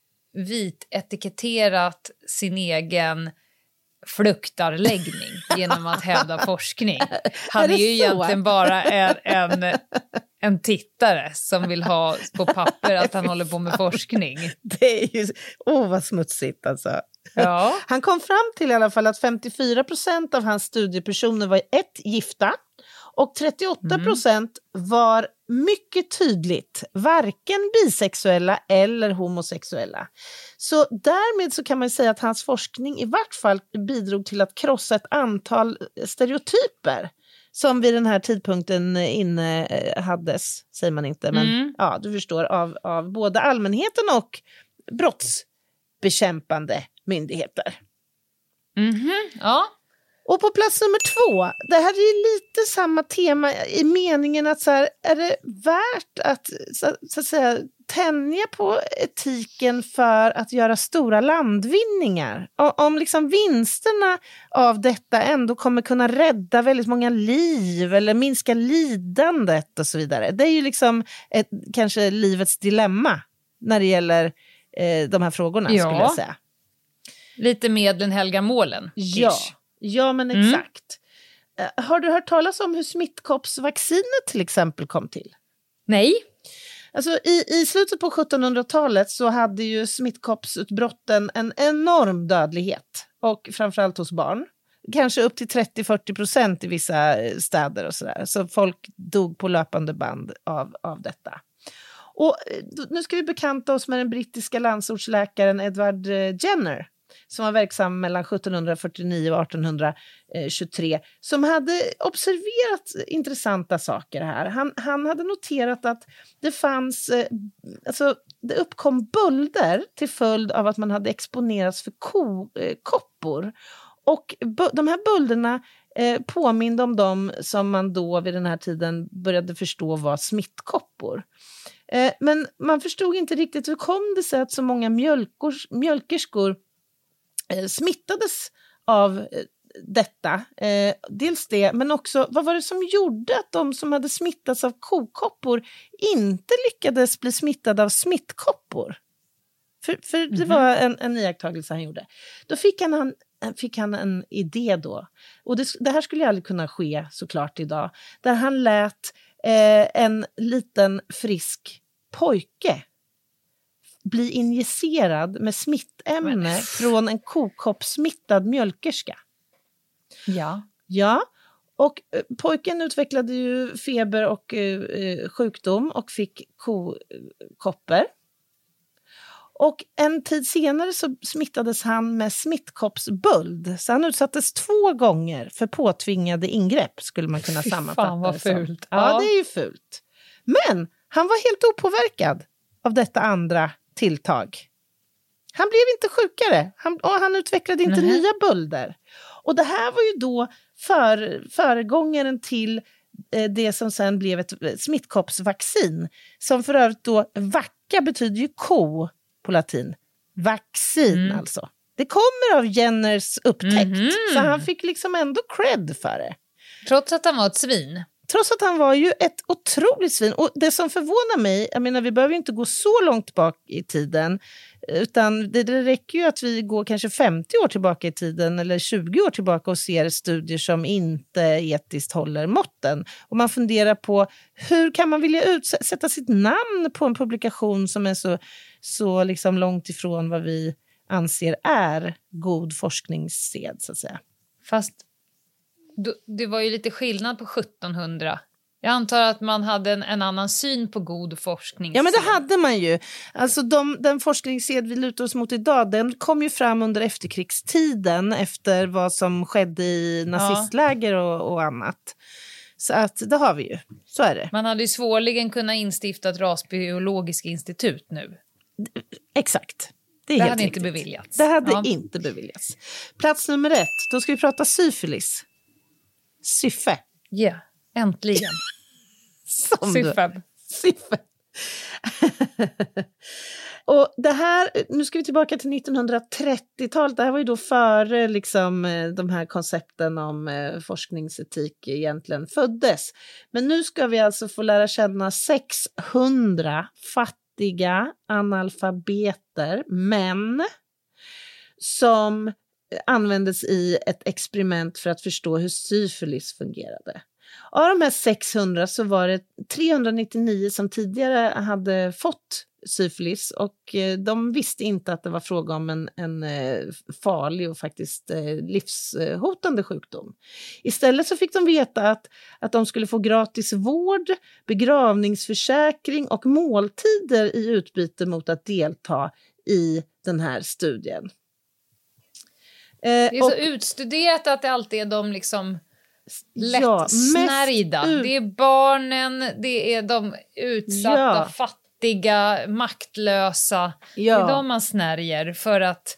etiketterat sin egen fluktarläggning genom att hävda forskning. Han är ju egentligen bara en tittare som vill ha på papper att han håller på med forskning. Det är ju, vad smutsigt alltså. Ja. Han kom fram till i alla fall att 54% av hans studiepersoner var gifta och 38% var mycket tydligt varken bisexuella eller homosexuella. Så därmed så kan man säga att hans forskning i vart fall bidrog till att krossa ett antal stereotyper som vid den här tidpunkten hades, säger man inte, men ja, du förstår, av både allmänheten och brottsbekämpande myndigheter. Ja. Och på plats nummer 2, det här är ju lite samma tema i meningen att så här, är det värt att, så att säga, tänja på etiken för att göra stora landvinningar? Om liksom vinsterna av detta ändå kommer kunna rädda väldigt många liv eller minska lidandet och så vidare. Det är ju liksom kanske livets dilemma när det gäller de här frågorna, skulle jag säga. Lite medlen helgar målen. Ja, men exakt. Har du hört talas om hur smittkoppsvaccinet till exempel kom till? Nej. Alltså i slutet på 1700-talet så hade ju smittkoppsutbrotten en enorm dödlighet. Och framförallt hos barn. Kanske upp till 30-40% i vissa städer och sådär. Så folk dog på löpande band av detta. Och nu ska vi bekanta oss med den brittiska landsortsläkaren Edward Jenner, som var verksam mellan 1749 och 1823, som hade observerat intressanta saker här. Han hade noterat att det fanns, det uppkom bölder till följd av att man hade exponerats för koppor. Och de här bölderna påminde om dem som man då vid den här tiden började förstå var smittkoppor. Men man förstod inte riktigt hur kom det sig att så många mjölkerskor smittades av detta. Dels det, men också vad var det som gjorde att de som hade smittats av kokoppor inte lyckades bli smittade av smittkoppor? För det var en iakttagelse han gjorde. Då fick han en idé då. Och det här skulle aldrig kunna ske såklart idag. Där han lät en liten frisk pojke bli injicerad med smittämne från en kokoppsmittad mjölkerska. Ja. Och pojken utvecklade ju feber och sjukdom och fick kokoppor. Och en tid senare så smittades han med smittkoppsböld. Så han utsattes 2 gånger för påtvingade ingrepp, skulle man kunna sammanfatta. Fan vad fult. Ja, det är ju fult. Men han var helt opåverkad av detta andra tilltag. Han blev inte sjukare. Han utvecklade inte nya bölder. Och det här var ju då föregångaren till det som sen blev ett smittkoppsvaccin. Som för övrigt då, vacka betyder ju ko på latin. Vaccin alltså. Det kommer av Jenners upptäckt. Så han fick liksom ändå cred för det. Trots att han var ett svin. Trots att han var ju ett otroligt svin. Och det som förvånar mig, jag menar, vi behöver ju inte gå så långt bak i tiden. Utan det räcker ju att vi går kanske 50 år tillbaka i tiden eller 20 år tillbaka och ser studier som inte etiskt håller måtten. Och man funderar på hur kan man vilja sätta sitt namn på en publikation som är så liksom långt ifrån vad vi anser är god forskningssed, så att säga. Fast det var ju lite skillnad på 1700. Jag antar att man hade en annan syn på god forskning. Ja, men det hade man ju. Alltså den forskningssed vi lutar oss mot idag, den kom ju fram under efterkrigstiden efter vad som skedde i nazistläger och annat. Så att det har vi ju. Så är det. Man hade ju svårligen kunnat instifta ett rasbiologiskt institut nu. Exakt. Det hade inte beviljats. Det hade inte beviljats. Plats nummer 1, då ska vi prata syfilis. Syfe. Ja, äntligen. Syfe. Och det här, nu ska vi tillbaka till 1930-talet. Det här var ju då före liksom, de här koncepten om forskningsetik egentligen föddes. Men nu ska vi alltså få lära känna 600 fattiga analfabeter, män som användes i ett experiment för att förstå hur syfilis fungerade. Av de här 600 så var det 399 som tidigare hade fått syfilis och de visste inte att det var fråga om en farlig och faktiskt livshotande sjukdom. Istället så fick de veta att de skulle få gratis vård, begravningsförsäkring och måltider i utbyte mot att delta i den här studien. Det är så utstuderat att det alltid är de liksom lättsnärjda. Det är barnen, det är de utsatta, fattiga, maktlösa. Det är de man snärjer för att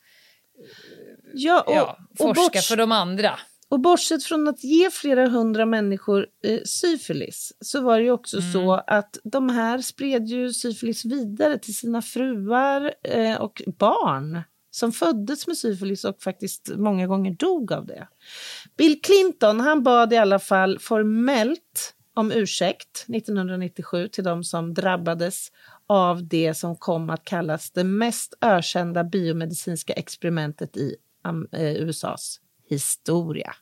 forska för de andra. Och bortsett från att ge flera hundra människor syfilis så var det ju också så att de här spred ju syfilis vidare till sina fruar och barn som föddes med syfilis och faktiskt många gånger dog av det. Bill Clinton, han bad i alla fall formellt om ursäkt 1997 till de som drabbades av det som kom att kallas det mest ökända biomedicinska experimentet i USAs historia.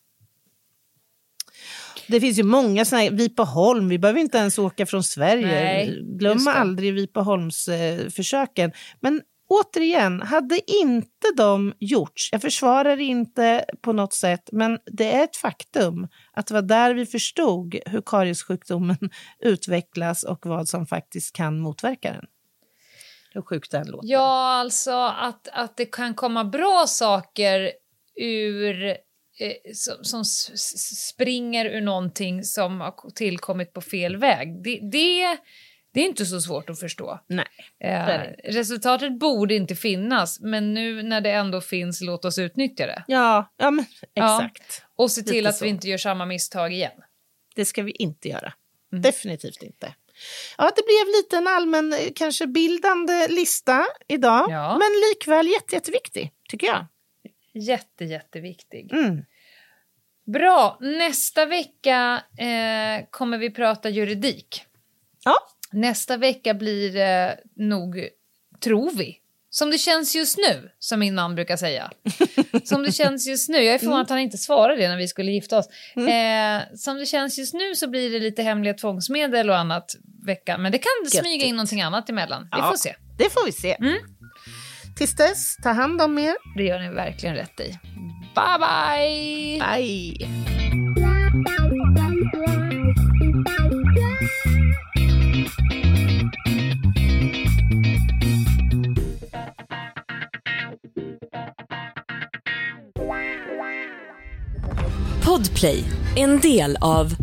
Det finns ju många sådana här, Vipeholm, vi behöver inte ens åka från Sverige. Nej, glömma aldrig Vipeholms försöken. Men återigen, hade inte de gjorts, jag försvarar inte på något sätt, men det är ett faktum att det var där vi förstod hur kariessjukdomen utvecklas och vad som faktiskt kan motverka den. Hur sjukt den låter. Ja, alltså att det kan komma bra saker ur som springer ur någonting som har tillkommit på fel väg. Det är inte så svårt att förstå. Nej. Resultatet borde inte finnas, men nu när det ändå finns, låt oss utnyttja det. Ja men exakt. Ja, och se till att vi inte gör samma misstag igen. Det ska vi inte göra. Definitivt inte. Ja, det blev lite en allmän, kanske bildande lista idag. Ja. Men likväl jätteviktig, tycker jag. Jätteviktig. Bra, nästa vecka kommer vi prata juridik. Ja. Nästa vecka blir det nog, tror vi, som det känns just nu, som min man brukar säga. Som det känns just nu. Jag är förvånad att han inte svarade det när vi skulle gifta oss. Som det känns just nu så blir det lite hemliga tvångsmedel och annat vecka. Men det kan smyga in någonting annat emellan. Vi får se. Det får vi se. Tills dess, ta hand om er. Det gör ni verkligen rätt i. Bye bye! Bye! Podplay, en del av